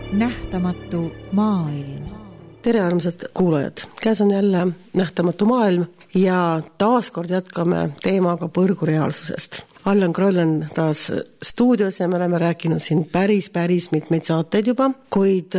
Nähtamatu maailm. Tere armsad kuulajad, käes on jälle Nähtamatu maailm ja taaskord jätkame teemaga põrgureaalsusest. Allan Kroll on taas stuudios ja me oleme rääkinud siin päris mitmeid saateid juba, kuid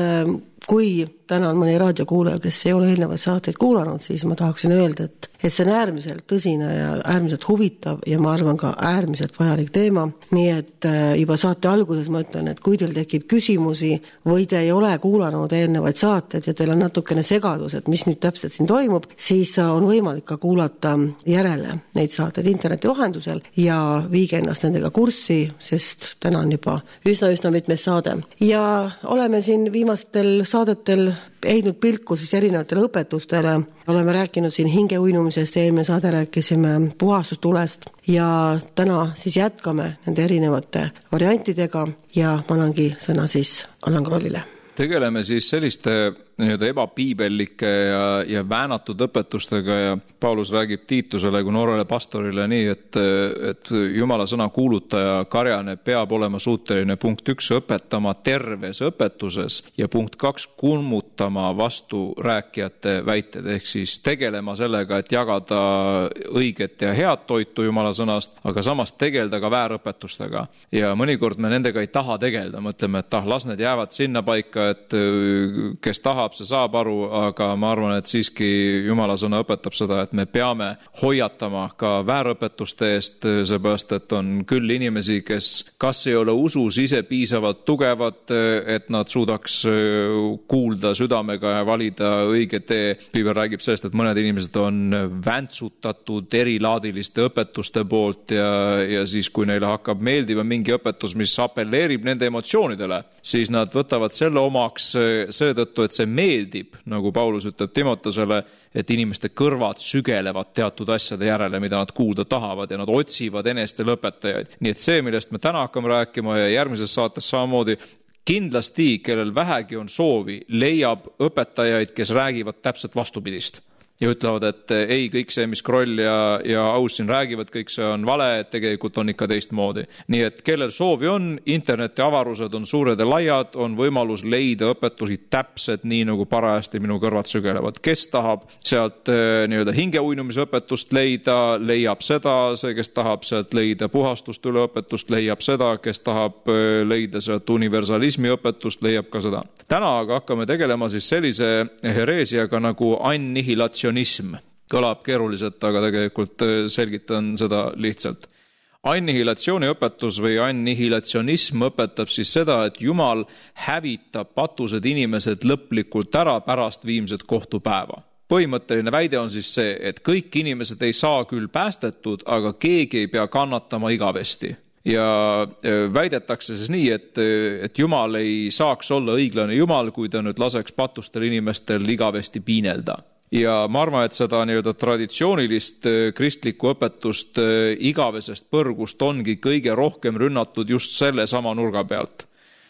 kui täna on mõni raadiokuulaja, kes ei ole eelnevaid saateid kuulanud, siis ma tahaksin öelda, et see on äärmiselt tõsine ja äärmiselt huvitav ja ma arvan ka äärmiselt vajalik teema. Nii et juba saate alguses ma ütlen, et kui teil tekib küsimusi või te ei ole kuulanud eelnevaid saateid ja teil on natukene segadus, et mis nüüd täpselt siin toimub, siis on võimalik ka kuulata järele neid saateid interneti vahendusel ja viige ennast nendega kurssi, sest täna on juba üsna mitmes saade. Ja oleme siin viimastel saadetel heidnud pilku siis erinevatele õpetustele. Oleme rääkinud siin hingeuinumisest, eelmine saade rääkisime puhastustulest ja täna siis jätkame nende erinevate variantidega ja ma annangi sõna siis Allan Krollile. Tegeleme siis selliste ebapiibellike ja väänatud õpetustega ja Paulus räägib Tiitusele kui noorele pastorile nii, et Jumala sõna kuulutaja karjane peab olema suuteline punkt 1 õpetama terves õpetuses ja punkt 2 kummutama vastu rääkijate väited, ehk siis tegelema sellega, et jagada õiget ja head toitu Jumala sõnast, aga samas tegelda ka väärõpetustega. Ja mõnikord me nendega ei taha tegelda, mõtleme, et las need jäävad sinna paika, et kes tahab, see saab aru, aga ma arvan, et siiski Jumala sõna õpetab seda, et me peame hoiatama ka väärõpetuste eest, seepärast, et on küll inimesi, kes kas ei ole usus ise piisavalt tugevad, et nad suudaks kuulda südamega ja valida õige tee. Piibel räägib sellest, et mõned inimesed on väntsutatud erilaadiliste õpetuste poolt ja siis, kui neile hakkab meeldiva mingi õpetus, mis appelleerib nende emotsioonidele, siis nad võtavad selle omaks seetõttu, et see meeldib, nagu Paulus ütleb Timotosele, et inimeste kõrvad sügelevad teatud asjade järele, mida nad kuulda tahavad ja nad otsivad enestel õpetajaid. Nii et see, millest me täna hakkame rääkima ja järgmises saates samamoodi, kindlasti, kellel vähegi on soovi, leiab õpetajaid, kes räägivad täpselt vastupidist. Ja ütlevad, et ei, kõik see, mis Kroll ja Aus siin räägivad, kõik see on vale, et tegelikult on ikka teistmoodi. Nii et kellel soovi on, interneti avarused on suured ja laiad, on võimalus leida õpetusi täpselt nii, nagu parajasti minu kõrvad sügelevad. Kes tahab sealt hingeuinumise õpetust leida, leiab seda, see, kes tahab sealt leida puhastust üle õpetust, leiab seda, kes tahab leida sealt universalismi õpetust, leiab ka seda. Täna aga hakkame tegelema siis sellise hereesiaga nagu annihilatsionism. Kõlab keeruliselt, aga tegelikult selgitan seda lihtsalt. Annihilatsiooni õpetus või annihilatsionism õpetab siis seda, et Jumal hävitab patused inimesed lõplikult ära pärast viimset kohtupäeva. Põhimõtteline väide on siis see, et kõik inimesed ei saa küll päästetud, aga keegi ei pea kannatama igavesti. Ja väidetakse siis nii, et Jumal ei saaks olla õiglane Jumal, kui ta nüüd laseks patustel inimestel igavesti piinelda. Ja ma arvan, et seda traditsioonilist kristlikku õpetust igavesest põrgust ongi kõige rohkem rünnatud just selle sama nurga pealt.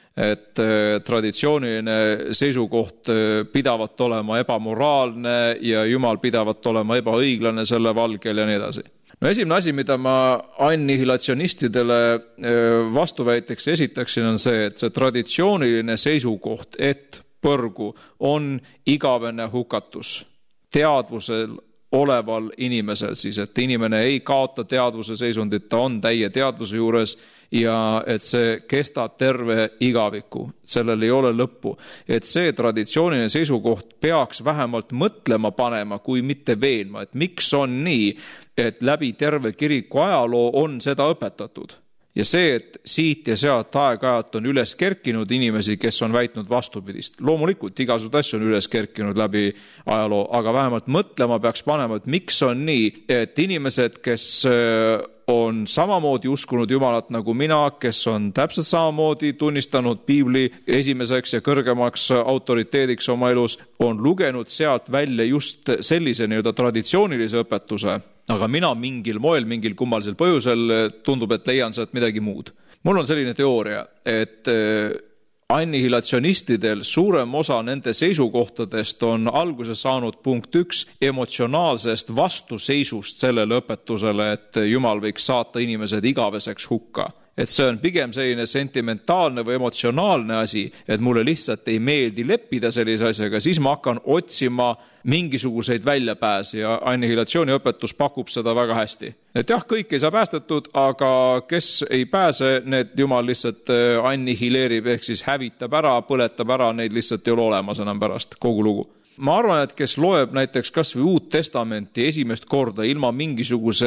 Et traditsiooniline seisukoht pidavat olema ebamoraalne ja Jumal pidavat olema ebaõiglane selle valgel ja nii edasi. No esimene asi, mida ma annihilatsionistidele vastuväiteks esitaksin, on see, et see traditsiooniline seisukoht, et põrgu on igavene hukatus teadvusel oleval inimesel siis, et inimene ei kaota teadvuse seisundit, ta on täie teadvuse juures ja et see kestab terve igaviku, sellel ei ole lõppu. Et see traditsiooniline seisukoht peaks vähemalt mõtlema panema, kui mitte veenma, et miks on nii, et läbi terve kiriku ajaloo on seda õpetatud. Ja see, et siit ja sealt aeg-ajalt on üles kerkinud inimesi, kes on väitnud vastupidist. Loomulikult igasugused asju on üles kerkinud läbi ajaloo, aga vähemalt mõtlema peaks panema, et miks on nii, et inimesed, kes on samamoodi uskunud Jumalat nagu mina, kes on täpselt samamoodi tunnistanud Piibli esimeseks ja kõrgemaks autoriteediks oma elus, on lugenud sealt välja just sellise traditsioonilise õpetuse, aga mina mingil moel, mingil kummalisel põhjusel tundub, et leian sealt midagi muud. Mul on selline teooria, et annihilatsionistidel suurem osa nende seisukohtadest on alguse saanud punkt 1 emotsionaalsest vastuseisust sellele õpetusele, et Jumal võiks saata inimesed igaveseks hukka. et see on pigem selline sentimentaalne või emotsionaalne asi, et mulle lihtsalt ei meeldi leppida sellise asjaga, siis ma hakkan otsima mingisuguseid väljapääsi ja annihilatsiooniõpetus pakub seda väga hästi. Et jah, kõik ei saa päästetud, aga kes ei pääse, need Jumal lihtsalt annihileerib ehk siis hävitab ära, põletab ära, neid lihtsalt ei ole olemas enam pärast kogu lugu. Ma arvan, et kes loeb näiteks kas või Uut Testamenti esimest korda ilma mingisuguse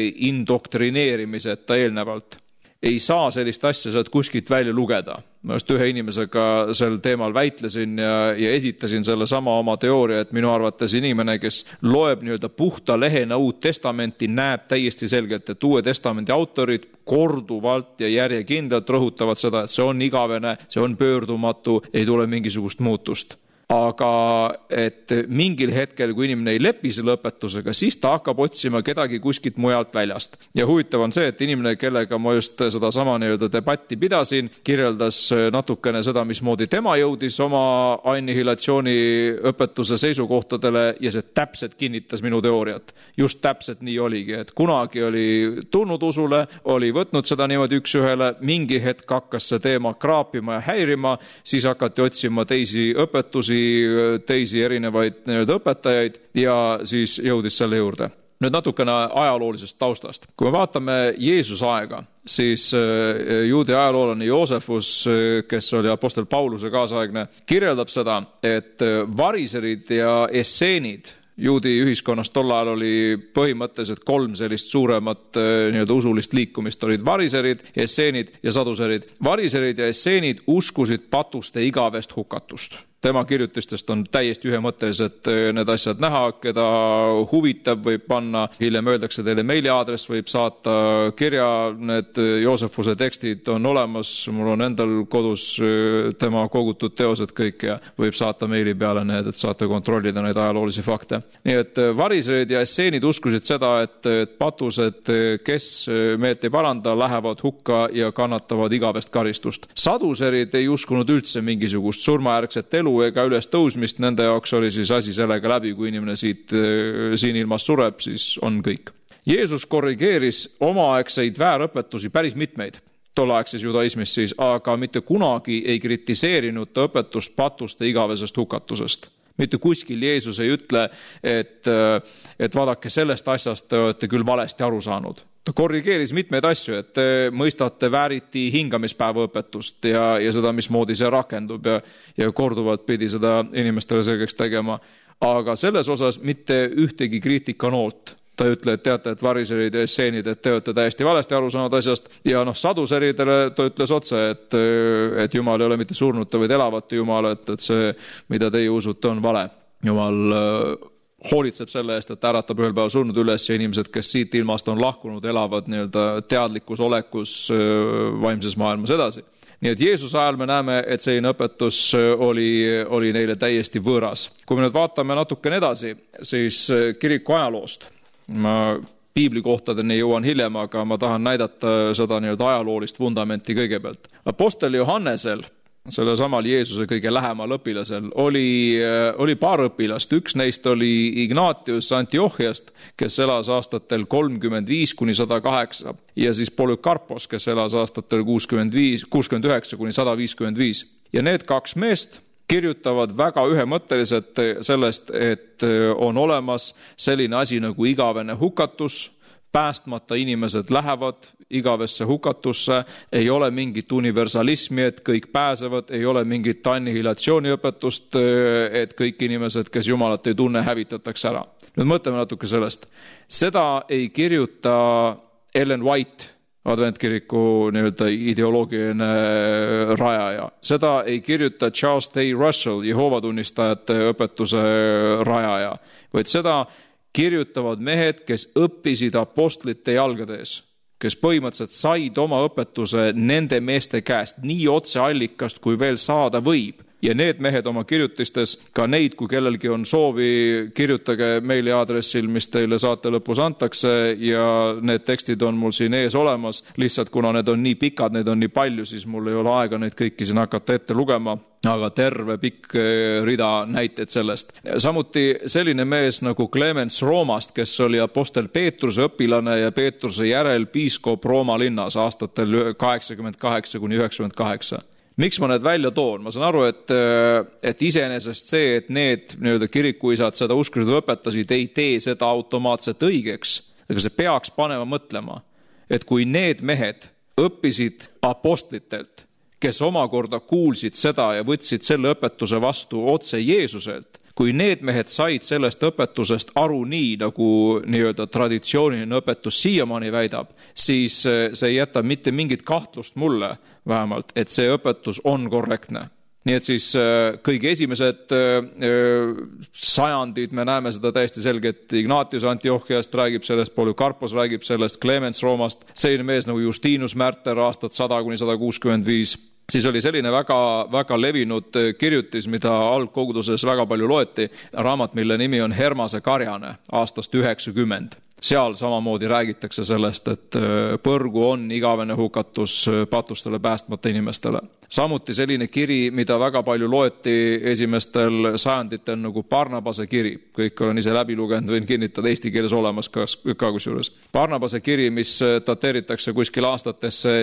indoktrineerimiseta eelnevalt, ei saa sellist asja sealt kuskilt välja lugeda. Ma just ühe inimesega sel teemal väitlesin ja esitasin selle sama oma teooria, et minu arvates inimene, kes loeb nii-öelda puhta lehena Uut Testamenti, näeb täiesti selgelt, et Uue Testamendi autorid korduvalt ja järjekindlalt rõhutavad seda, et see on igavene, see on pöördumatu, ei tule mingisugust muutust. Aga et mingil hetkel, kui inimene ei lepi selle õpetusega, siis ta hakkab otsima kedagi kuskilt mujalt väljast. Ja huvitav on see, et inimene, kellega ma just seda sama nii-öelda debatti pidasin, kirjeldas natukene seda, mismoodi tema jõudis oma annihilatsiooni õpetuse seisukohtadele ja see täpselt kinnitas minu teooriat. Just täpselt nii oligi, et kunagi oli tulnud usule, oli võtnud seda niimoodi üks ühele, mingi hetk hakkas see teema kraapima ja häirima, siis hakati otsima teisi õpetusi, teisi erinevaid õpetajaid ja siis jõudis selle juurde. Nüüd natukene ajaloolisest taustast. Kui me vaatame Jeesuse aega, siis juudi ajaloolane Joosefus, kes oli apostel Pauluse kaasaegne, kirjeldab seda, et variserid ja esseenid juudi ühiskonnas tol ajal oli põhimõtteliselt 3 sellist suuremat usulist liikumist. Olid variserid, esseenid ja saduserid. Variserid ja esseenid uskusid patuste igavest hukatust. Tema kirjutistest on täiesti ühemõttelised need asjad näha, keda huvitab, võib panna, hiljem öeldakse teile meiliaadress, võib saata kirja, need Joosefuse tekstid on olemas, mul on endal kodus tema kogutud teosed kõik ja võib saata meili peale need, et saate kontrollida neid ajaloolisi fakte. Nii et variserid ja esseenid uskusid seda, et patused, kes meelt ei paranda, lähevad hukka ja kannatavad igavest karistust. Saduserid ei uskunud üldse mingisugust surmajärgset elu ega üles tõusmist, nende jaoks oli siis asi sellega läbi, kui inimene siin ilmas sureb, siis on kõik. Jeesus korrigeeris omaaegseid väärõpetusi päris mitmeid, tolleaegses judaismis siis, aga mitte kunagi ei kritiseerinud ta õpetust patuste igavesest hukatusest. Mitte kuskil Jeesus ei ütle, et vaadake sellest asjast te olete küll valesti aru saanud. Ta korrigeeris mitmeid asju, et te mõistate vääriti hingamispäeva õpetust ja seda, mismoodi see rakendub ja korduvalt pidi seda inimestele selgeks tegema. Aga selles osas mitte ühtegi kriitikanoolt. Ta ütle, et teate, et variserid ja esseenid, et te olete täiesti valesti aru saanud asjast ja saduseridele ta ütles otse, et Jumal ei ole mitte surnute, vaid elavate Jumal, et see, mida teie usute, on vale. Jumal hoolitseb selle eest, et äratab ühel päeval surnud üles ja inimesed, kes siit ilmast on lahkunud, elavad teadlikus olekus vaimses maailmas edasi. Nii et Jeesuse ajal me näeme, et selline õpetus oli neile täiesti võõras. Kui me nüüd vaatame natukene edasi, siis kiriku ajaloost. Ma piiblikohtadeni jõuan hiljem, aga ma tahan näidata seda ajaloolist vundamenti kõigepealt. Apostel Johannesel, selle samal Jeesuse kõige lähemal õpilasel, oli paar õpilast. Üks neist oli Ignatius Antiochiast, kes elas aastatel 35–108 ja siis Polycarpos, kes elas aastatel 69–155. Ja need 2 meest kirjutavad väga ühemõtteliselt sellest, et on olemas selline asi nagu igavene hukatus, päästmata inimesed lähevad igavesse hukatusse, ei ole mingit universalismi, et kõik pääsevad, ei ole mingit annihilatsiooniõpetust, et kõik inimesed, kes Jumalat ei tunne, hävitatakse ära. Nüüd mõtleme natuke sellest. Seda ei kirjuta Ellen White, adventkiriku ideoloogiline rajaja. Seda ei kirjuta Charles Day Russell, Jehoova tunnistajate õpetuse rajaja, vaid seda kirjutavad mehed, kes õppisid apostlite jalgades, kes põhimõtteliselt said oma õpetuse nende meeste käest nii otseallikast, kui veel saada võib. Ja need mehed oma kirjutistes, ka neid, kui kellelgi on soovi, kirjutage meili aadressil, mis teile saate lõpus antakse ja need tekstid on mul siin ees olemas. Lihtsalt kuna need on nii pikad, need on nii palju, siis mul ei ole aega neid kõiki siin hakata ette lugema, aga terve pikk rida näiteid sellest. Samuti selline mees nagu Clemens Roomast, kes oli apostel Peetruse õpilane ja Peetruse järel piiskop Rooma linnas aastatel 88–98. Miks ma need välja toon? Ma saan aru, et iseenesest see, et need kirikuisad seda uskusid õpetasid, ei tee seda automaatselt õigeks, aga see peaks panema mõtlema, et kui need mehed õppisid apostlitelt, kes omakorda kuulsid seda ja võtsid selle õpetuse vastu otse Jeesuselt, kui need mehed said sellest õpetusest aru nii, nagu traditsiooniline õpetus siiamaani väidab, siis see ei jäta mitte mingit kahtlust mulle vähemalt, et see õpetus on korrektne. Nii et siis kõige esimesed sajandid me näeme seda täiesti selget, Ignatius Antiochiast räägib sellest, Polycarpos räägib sellest, Clemens Roomast, selline mees nagu Justinus Märter aastat 100–165. Siis oli selline väga levinud kirjutis, mida algkoguduses väga palju loeti, raamat, mille nimi on Hermase karjane aastast 90. Seal samamoodi räägitakse sellest, et põrgu on igavene hukatus patustele päästmata inimestele. Samuti selline kiri, mida väga palju loeti esimestel sajanditel nagu Barnabase kiri. Kõik olen ise läbi lugenud, võin kinnitada eesti keeles olemas ka kusjuures. Barnabase kiri, mis dateeritakse kuskil aastatesse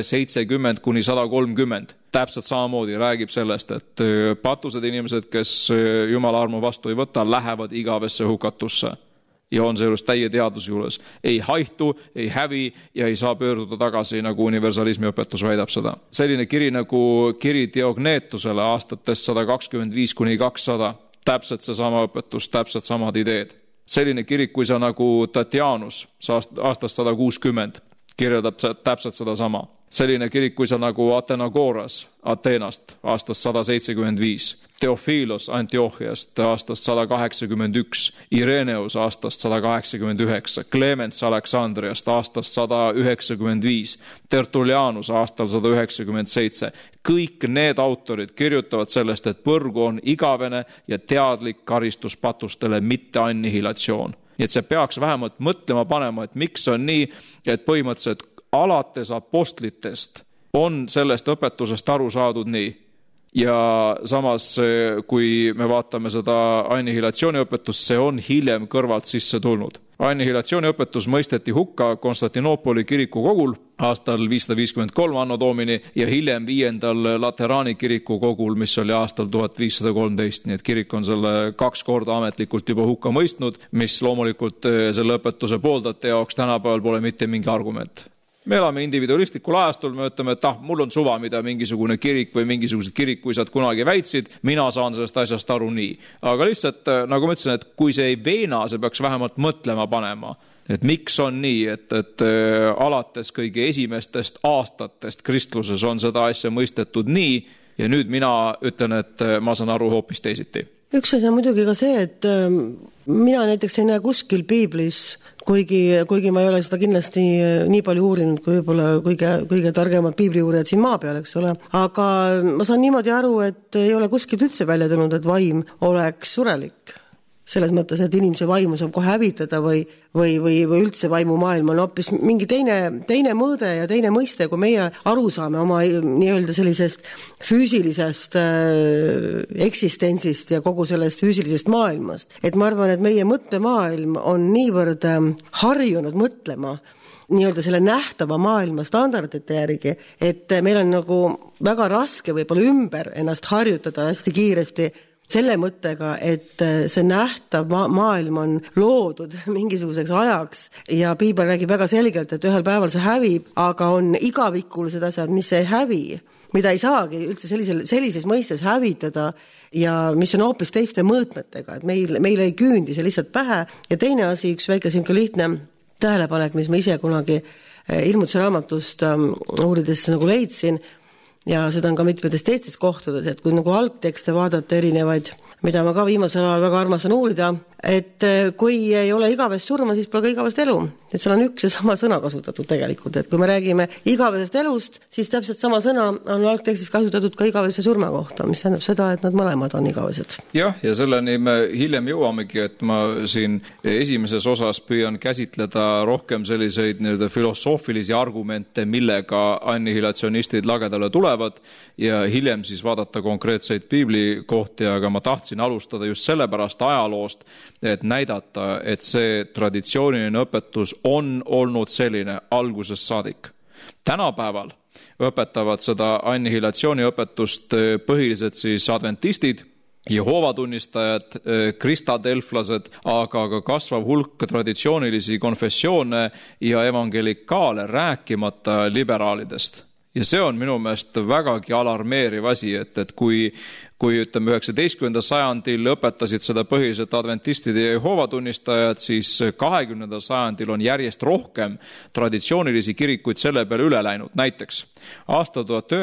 70–130. Täpselt samamoodi räägib sellest, et patused inimesed, kes Jumala armu vastu ei võta, lähevad igavesse hukatusse. Ja on seejuures täie teadvuse juures. Ei haihtu, ei hävi ja ei saa pöörduda tagasi, nagu universalismi õpetus väidab seda. Selline kiri nagu kiri Diognetusele aastatest 125–200. Täpselt see sama õpetus, täpselt samad ideed. Selline kirikuisa nagu Tatianus aastast 160 kirjeldab täpselt seda sama. Selline kirikuisa nagu Athenagoras Ateenast aastast 175. Teofilos Antiochiast aastast 181, Ireneus aastast 189, Clemens Aleksandriast aastast 195, Tertullianus aastal 197. Kõik need autorid kirjutavad sellest, et põrgu on igavene ja teadlik karistus patustele, mitte annihilatsioon. Nii et see peaks vähemalt mõtlema panema, et miks on nii, et põhimõtteliselt alates apostlitest on sellest õpetusest aru saadud nii. Ja samas, kui me vaatame seda annihilatsiooni õpetust, see on hiljem kõrvalt sisse tulnud. Annihilatsiooni õpetus mõisteti hukka Konstantinoopoli kiriku kogul aastal 553 anno domini ja hiljem 5. Lateraani kiriku kogul, mis oli aastal 1513. Nii et kirik on selle 2 korda ametlikult juba hukka mõistnud, mis loomulikult selle õpetuse pooldajate jaoks tänapäeval pole mitte mingi argument. Me elame individualistlikul ajastul, me ütleme, et mul on suva, mida mingisugune kirik või mingisugused kirikuisad kunagi väitsid, mina saan sellest asjast aru nii. Aga lihtsalt, nagu ma ütlesin, et kui see ei veena, see peaks vähemalt mõtlema panema, et miks on nii, et alates kõige esimestest aastatest kristluses on seda asja mõistetud nii ja nüüd mina ütlen, et ma saan aru hoopis teisiti. Üks asi on muidugi ka see, et mina näiteks ei näe kuskil piiblis, kuigi ma ei ole seda kindlasti nii palju uurinud, kui võib-olla kõige targemad piibliuurijad siin maa peal, eks ole. Aga ma saan niimoodi aru, et ei ole kuskilt üldse välja tulnud, et vaim oleks surelik. Selles mõttes, et inimese vaimu saab kohe hävitada või üldse vaimu maailm on hoopis mingi teine mõõde ja teine mõiste, kui meie aru saame oma nii-öelda sellisest füüsilisest eksistentsist ja kogu sellest füüsilisest maailmast. Et ma arvan, et meie mõttemaailm on niivõrd harjunud mõtlema nii-öelda selle nähtava maailma standardite järgi, et meil on nagu väga raske võib-olla ümber ennast harjutada hästi kiiresti selle mõttega, et see nähtav maailm on loodud mingisuguseks ajaks ja piibel räägib väga selgelt, et ühel päeval see hävib, aga on igavikulised asjad, mis ei hävi, mida ei saagi üldse sellises mõistes hävitada ja mis on hoopis teiste mõõtmetega, et meil ei küündi see lihtsalt pähe. Ja teine asi, üks väike lihtne tähelepanek, mis ma ise kunagi ilmutuse raamatust uurides nagu leidsin, ja seda on ka mitmetes teistes kohtades, et kui nagu algtekste vaadata erinevaid, mida ma ka viimasel ajal väga armastan uurida, et kui ei ole igavest surma, siis pole ka igavest elu. Et seal on üks ja sama sõna kasutatud tegelikult, et kui me räägime igavesest elust, siis täpselt sama sõna on algtekstis kasutatud ka igavese surma kohta, mis tähendab seda, et nad mõlemad on igavesed. Jah, ja selleni me hiljem jõuamegi, et ma siin esimeses osas püüan käsitleda rohkem selliseid filosoofilisi argumente, millega annihilatsionistid lagedale tulevad ja hiljem siis vaadata konkreetseid piibli kohti, aga ma tahtsin alustada just sellepärast ajaloost, et näidata, et see traditsiooniline õpetus on olnud selline algusest saadik. Tänapäeval õpetavad seda annihilatsiooni õpetust põhiliselt siis adventistid, Jehova tunnistajad, kristadelflased, aga ka kasvav hulk traditsioonilisi konfessioone ja evangelikaale, rääkimata liberaalidest. Ja see on minu meelest vägagi alarmeeriv asi, et kui ütleme 19. sajandil õpetasid seda põhiliselt adventistid ja Jehova tunnistajad, siis 20. sajandil on järjest rohkem traditsioonilisi kirikuid selle peale üle läinud. Näiteks aastal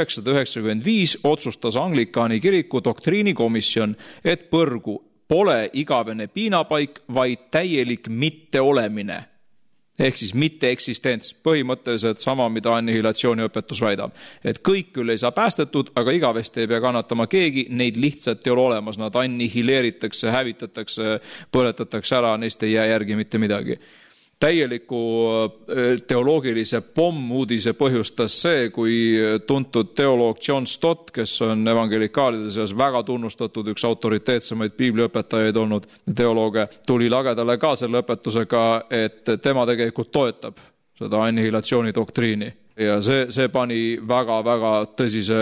1995 otsustas Anglikaani kiriku doktriinikomisjon, et põrgu pole igavene piinapaik, vaid täielik mitteolemine. Ehk siis mitte-eksistents, põhimõtteliselt sama, mida annihilatsiooni õpetus väidab. Et kõik küll ei saa päästetud, aga igavesti ei pea kannatama keegi, neid lihtsalt ei ole olemas, nad annihileeritakse, hävitatakse, põletatakse ära, neist ei jää järgi mitte midagi. Täieliku teoloogilise pommuudise põhjustas see, kui tuntud teoloog John Stott, kes on evangelikaalide seas väga tunnustatud, üks autoriteetsemaid piibliõpetajaid olnud teolooge, tuli lagedale ka selle õpetusega, et tema tegelikult toetab seda annihilatsiooni doktriini. Ja see pani väga-väga tõsise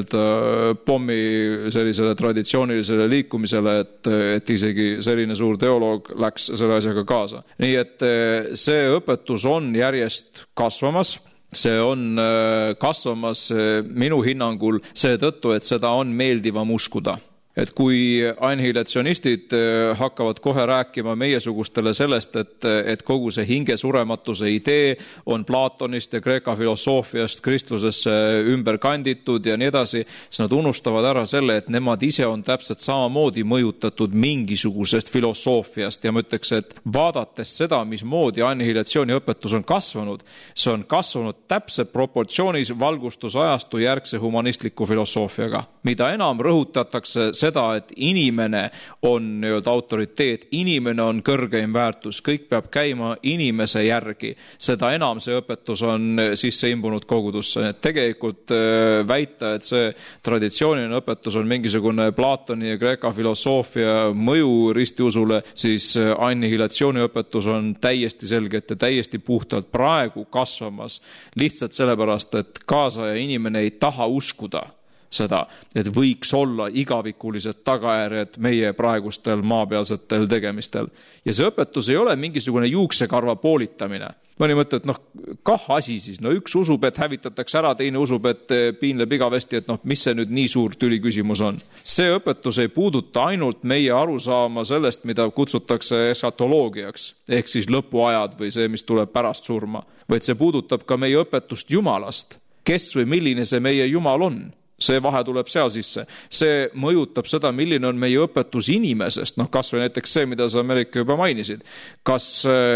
pommi sellisele traditsioonilisele liikumisele, et isegi selline suur teoloog läks selle asjaga kaasa. Nii et see õpetus on järjest kasvamas. See on kasvamas minu hinnangul seetõttu, et seda on meeldivam uskuda. Et kui annihilatsionistid hakkavad kohe rääkima meiesugustele sellest, et kogu see hinge surematuse idee on Platonist ja Kreeka filosoofiast kristlusesse ümber kanditud ja nii edasi, siis nad unustavad ära selle, et nemad ise on täpselt samamoodi mõjutatud mingisugusest filosoofiast ja ma ütleks, et vaadates seda, mismoodi annihilatsiooni õpetus on kasvanud, see on kasvanud täpselt proportsioonis valgustusajastu järgse humanistliku filosoofiaga. Mida enam rõhutatakse seda, et inimene on autoriteet, inimene on kõrgeim väärtus, kõik peab käima inimese järgi. Seda enam see õpetus on sisse imbunud kogudusse. Tegelikult väita, et see traditsiooniline õpetus on mingisugune Platoni ja Kreeka filosoofia mõju ristiusule, siis annihilatsiooni õpetus on täiesti selgelt ja täiesti puhtalt praegu kasvamas. Lihtsalt sellepärast, et kaasaja inimene ei taha uskuda seda, et võiks olla igavikulised tagajärjed meie praegustel maapealsetel tegemistel. Ja see õpetus ei ole mingisugune juuksekarva poolitamine. Mõni mõte, et kah asi siis, üks usub, et hävitatakse ära, teine usub, et piinleb igavesti, et mis see nüüd nii suur tüli küsimus on. See õpetus ei puuduta ainult meie arusaama sellest, mida kutsutakse eskatoloogiaks, ehk siis lõpuajad või see, mis tuleb pärast surma, vaid see puudutab ka meie õpetust Jumalast. Kes või milline see meie Jumal on? See vahe tuleb seal sisse. See mõjutab seda, milline on meie õpetus inimesest. Kas või näiteks see, mida sa Merike juba mainisid. Kas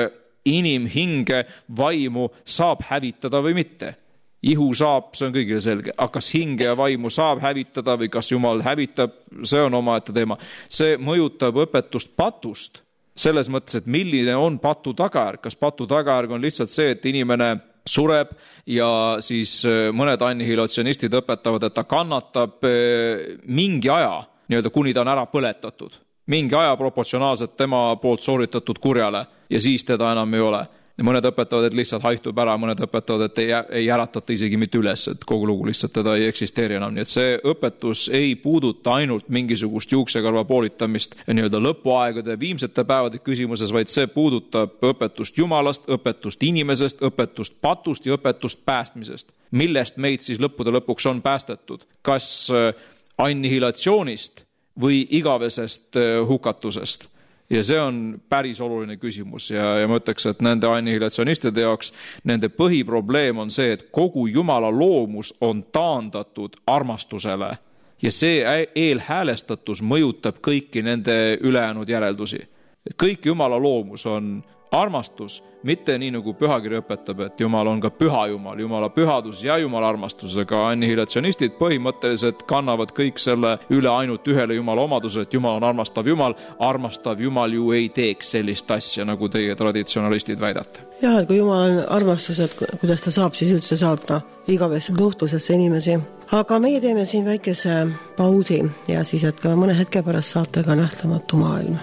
inimhinge vaimu saab hävitada või mitte? Ihu saab, see on kõigile selge. Aga kas hinge ja vaimu saab hävitada või kas Jumal hävitab, see on omaette teema. See mõjutab õpetust patust. Selles mõttes, et milline on patu tagajärg. Kas patu tagajärg on lihtsalt see, et inimene sureb ja siis mõned annihilatsionistid õpetavad, et ta kannatab mingi aja, kuni ta on ära põletatud. Mingi aja proportsionaalselt tema poolt sooritatud kurjale ja siis teda enam ei ole. Mõned õpetavad, et lihtsalt haihtub ära, mõned õpetavad, et ei äratata isegi mitte üles, et kogu lugu lihtsalt teda ei eksisteeri enam. Nii et see õpetus ei puuduta ainult mingisugust juuksekarva poolitamist lõpuaegade viimsete päevade küsimuses, vaid see puudutab õpetust Jumalast, õpetust inimesest, õpetust patust ja õpetust päästmisest. Millest meid siis lõppude lõpuks on päästetud? Kas annihilatsioonist või igavesest hukatusest? Ja see on päris oluline küsimus ja ma ütleks, et nende annihilatsionistide jaoks nende põhiprobleem on see, et kogu Jumala loomus on taandatud armastusele ja see eelhäälestatus mõjutab kõiki nende ülejäänud järeldusi. Et kõik Jumala loomus on armastus, mitte nii nagu pühakiri õpetab, et Jumal on ka püha Jumal, Jumala pühadus ja Jumala armastus, aga annihilatsionistid põhimõtteliselt kannavad kõik selle üle ainult ühele Jumala omaduse, et Jumal on armastav Jumal ju ei teeks sellist asja, nagu teie traditsionalistid väidate. Jah, et kui Jumal on armastus, et kuidas ta saab siis üldse saata igavesse nuhtlusesse inimesi. Aga meie teeme siin väikese pausi ja siis jätkame mõne hetke pärast saatega Nähtamatu maailm.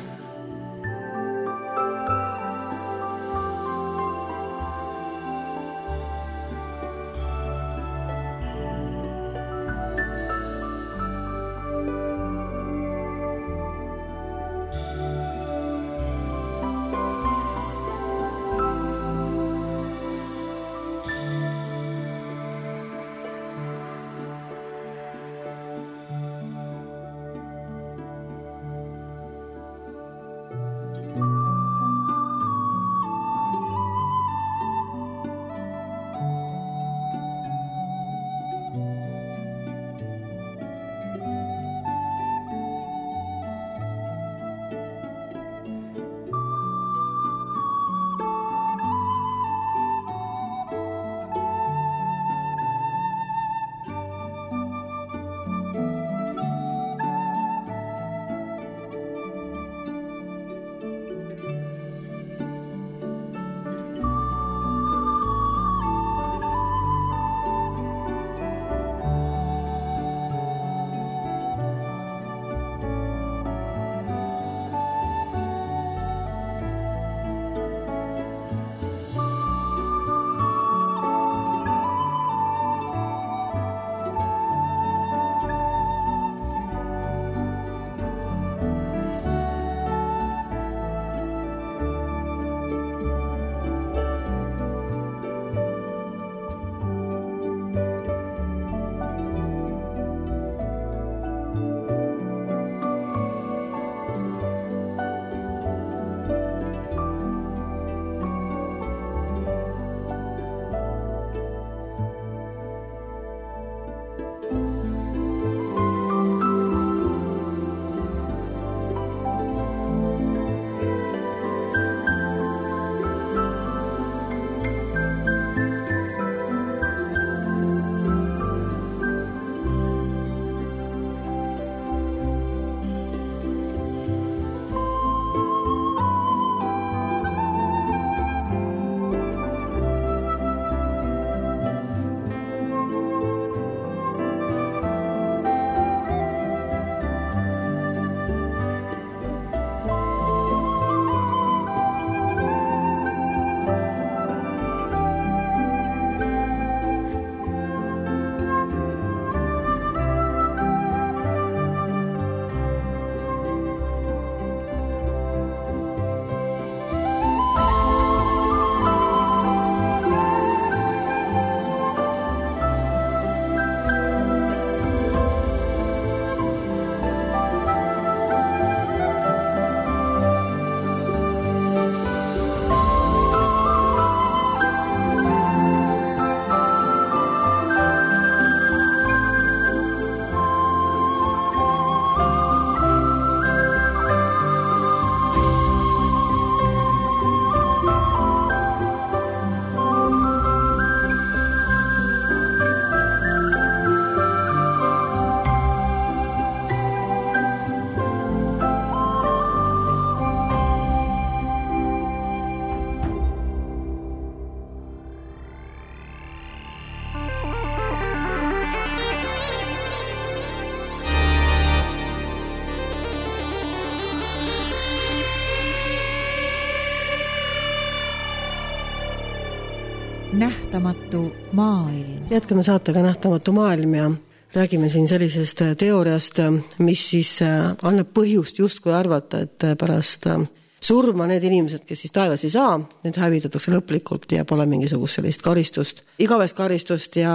Nähtamatu maailm. Jätkame saatega Nähtamatu maailm ja räägime siin sellisest teooriast, mis siis annab põhjust justkui arvata, et pärast surma need inimesed, kes siis taevas ei saa, need hävitatakse lõplikult ja pole mingisugust sellist karistust, igavest karistust ja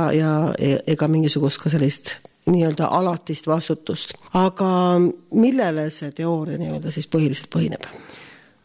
ega mingisugust ka sellist nii-öelda alatist vastutust. Aga millele see teooria nii-öelda siis põhiliselt põhineb?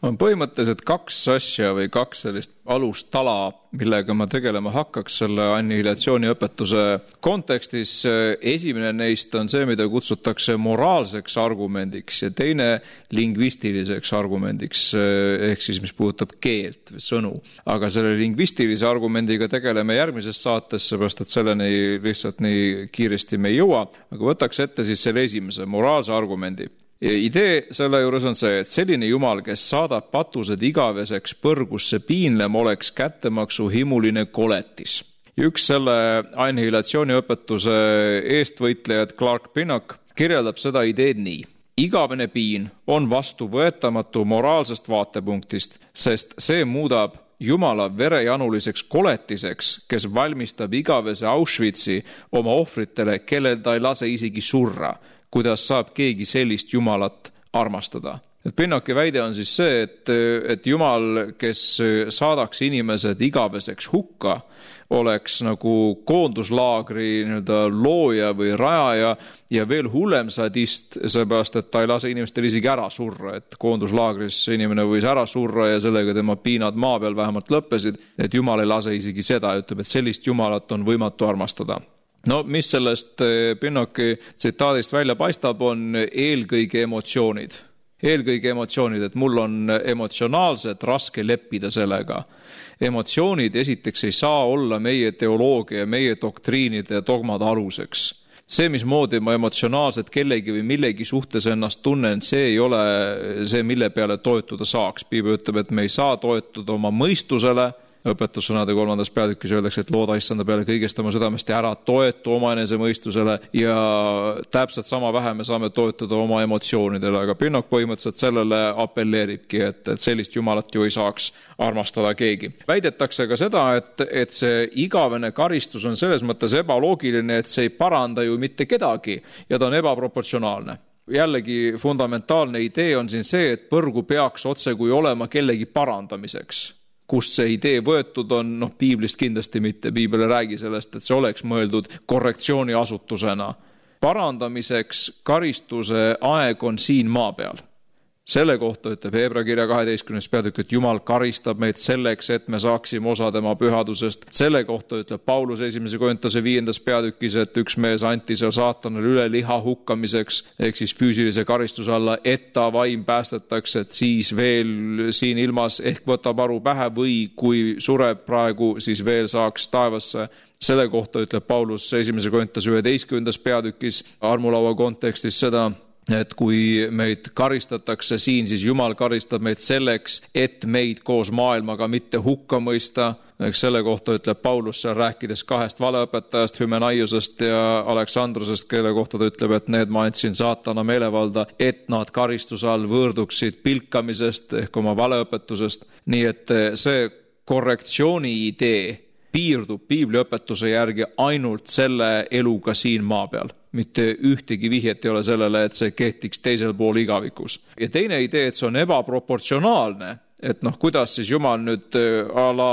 On põhimõtteliselt kaks asja või kaks sellist alustala, millega ma tegelema hakkaks selle annihilatsiooniõpetuse kontekstis. Esimene neist on see, mida kutsutakse moraalseks argumendiks ja teine lingvistiliseks argumendiks, ehk siis mis puudutab keelt või sõnu. Aga selle lingvistilise argumendiga tegeleme järgmises saates, seepärast et selleni lihtsalt nii kiiresti me ei jõua, aga võtaks ette siis selle esimese moraalse argumendi. Idee selle juures on see, et selline Jumal, kes saadab patused igaveseks põrgusse piinlema, oleks kättemaksu himuline koletis. Ja üks selle annihilatsiooniõpetuse eestvõitlejad Clark Pinnock kirjeldab seda ideed nii. Igavene piin on vastuvõetamatu moraalsest vaatepunktist, sest see muudab Jumala verejanuliseks koletiseks, kes valmistab igavese Auschwitzi oma ohvritele, kellel ta ei lase isegi surra. Kuidas saab keegi sellist Jumalat armastada. Pinnocki väide on siis see, et Jumal, kes saadaks inimesed igaveseks hukka, oleks nagu koonduslaagri looja või rajaja ja veel hullem sadist, seepärast, et ta ei lase inimestel isegi ära surra, et koonduslaagris inimene võis ära surra ja sellega tema piinad maa peal vähemalt lõppesid, et Jumal ei lase isegi seda ja ütleb, et sellist Jumalat on võimatu armastada. No mis sellest Pinnocki tsitaadist välja paistab, on eelkõige emotsioonid. Eelkõige emotsioonid, et mul on emotsionaalselt raske leppida sellega. Emotsioonid esiteks ei saa olla meie teoloogia, meie doktriinide ja dogmade aluseks. See, mismoodi ma emotsionaalselt kellegi või millegi suhtes ennast tunnen, see ei ole see, mille peale toetuda saaks. Piibel ütleb, et me ei saa toetuda oma mõistusele. Õpetussõnade 3. peatükis öeldakse, et looda issanda peale kõigest oma südamest ja ära toetu oma enese mõistusele ja täpselt sama vähe me saame toetuda oma emotsioonidele, aga Pinnock põhimõtteliselt sellele apelleeribki, et sellist Jumalat ju ei saaks armastada keegi. Väidetakse ka seda, et see igavene karistus on selles mõttes ebaloogiline, et see ei paranda ju mitte kedagi ja ta on ebaproportsionaalne. Jällegi fundamentaalne idee on siin see, et põrgu peaks otse kui olema kellegi parandamiseks. Kust see idee võetud on, piiblist kindlasti mitte. Piibel ei räägi sellest, et see oleks mõeldud korrektsiooni asutusena. Parandamiseks karistuse aeg on siin maa peal. Selle kohta ütleb Heebra kirja 12. peatükk, et Jumal karistab meid selleks, et me saaksime osa tema pühadusest. Selle kohta ütleb Paulus 1. Korintuse 5. peatükis, et üks mees anti seal saatanale üle liha hukkamiseks, ehk siis füüsilise karistuse alla, et ta vaim päästetakse, et siis veel siin ilmas ehk võtab aru pähe või kui sureb praegu, siis veel saaks taevasse. Selle kohta ütleb Paulus 1. Korintuse 11. peatükis armulaua kontekstis seda, et kui meid karistatakse siin, siis Jumal karistab meid selleks, et meid koos maailmaga mitte hukka mõista. Selle kohta ütleb Paulus seal rääkides kahest valeõpetajast, Hymenaiusest ja Aleksandrusest, kelle kohta ta ütleb, et need ma andsin saatana meelevalda, et nad karistuse all võõrduksid pilkamisest ehk oma valeõpetusest. Nii et see korrektsiooni idee piirdub piibliõpetuse järgi ainult selle eluga siin maa peal. Mitte ühtegi vihjet ei ole sellele, et see kehtiks teisel pool igavikus. Ja teine idee, et see on ebaproportsionaalne, et kuidas siis Jumal nüüd a la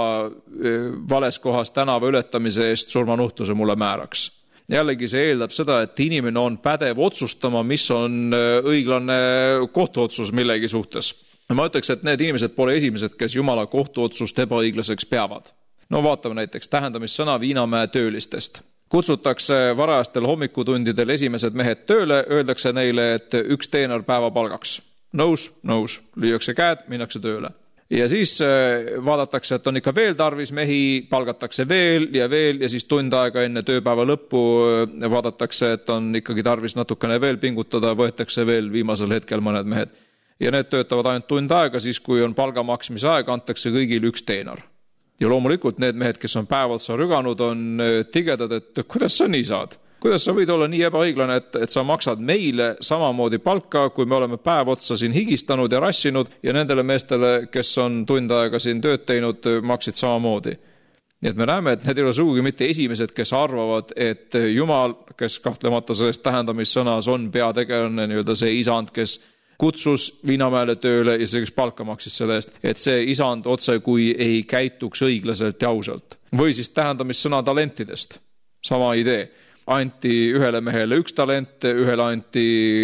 vales kohas tänava ületamise eest surmanuhtluse mulle määraks. Jällegi see eeldab seda, et inimene on pädev otsustama, mis on õiglane kohtuotsus millegi suhtes. Ma ütleks, et need inimesed pole esimesed, kes Jumala kohtuotsust ebaõiglaseks peavad. No vaatame näiteks tähendamissõna Viinamäe töölistest. Kutsutakse varajastel hommikutundidel esimesed mehed tööle, öeldakse neile, et 1 teenar päeva palgaks. Nõus, lüüakse käed, minnakse tööle. Ja siis vaadatakse, et on ikka veel tarvis mehi, palgatakse veel ja siis tund aega enne tööpäeva lõppu vaadatakse, et on ikkagi tarvis natukene veel pingutada, võetakse veel viimasel hetkel mõned mehed. Ja need töötavad ainult tund aega, siis kui on palga maksmise aeg, antakse kõigil 1 teenar. Ja loomulikult need mehed, kes on päev otsa rüganud, on tigedad, et kuidas sa nii saad? Kuidas sa võid olla nii ebaõiglane, et sa maksad meile samamoodi palka, kui me oleme päev otsa siin higistanud ja rassinud ja nendele meestele, kes on tund aega siin tööd teinud, maksid samamoodi. Nii et me näeme, et need ei ole sugugi mitte esimesed, kes arvavad, et Jumal, kes kahtlemata sellest tähendamissõnas on peategelane, see isand, kes kutsus Viinamäele tööle ja see, kes palka maksis selle eest, et see isand otse kui ei käituks õiglaselt ja ausalt. Või siis tähendamissõna talentidest. Sama idee. anti ühele mehele 1 talent, ühele anti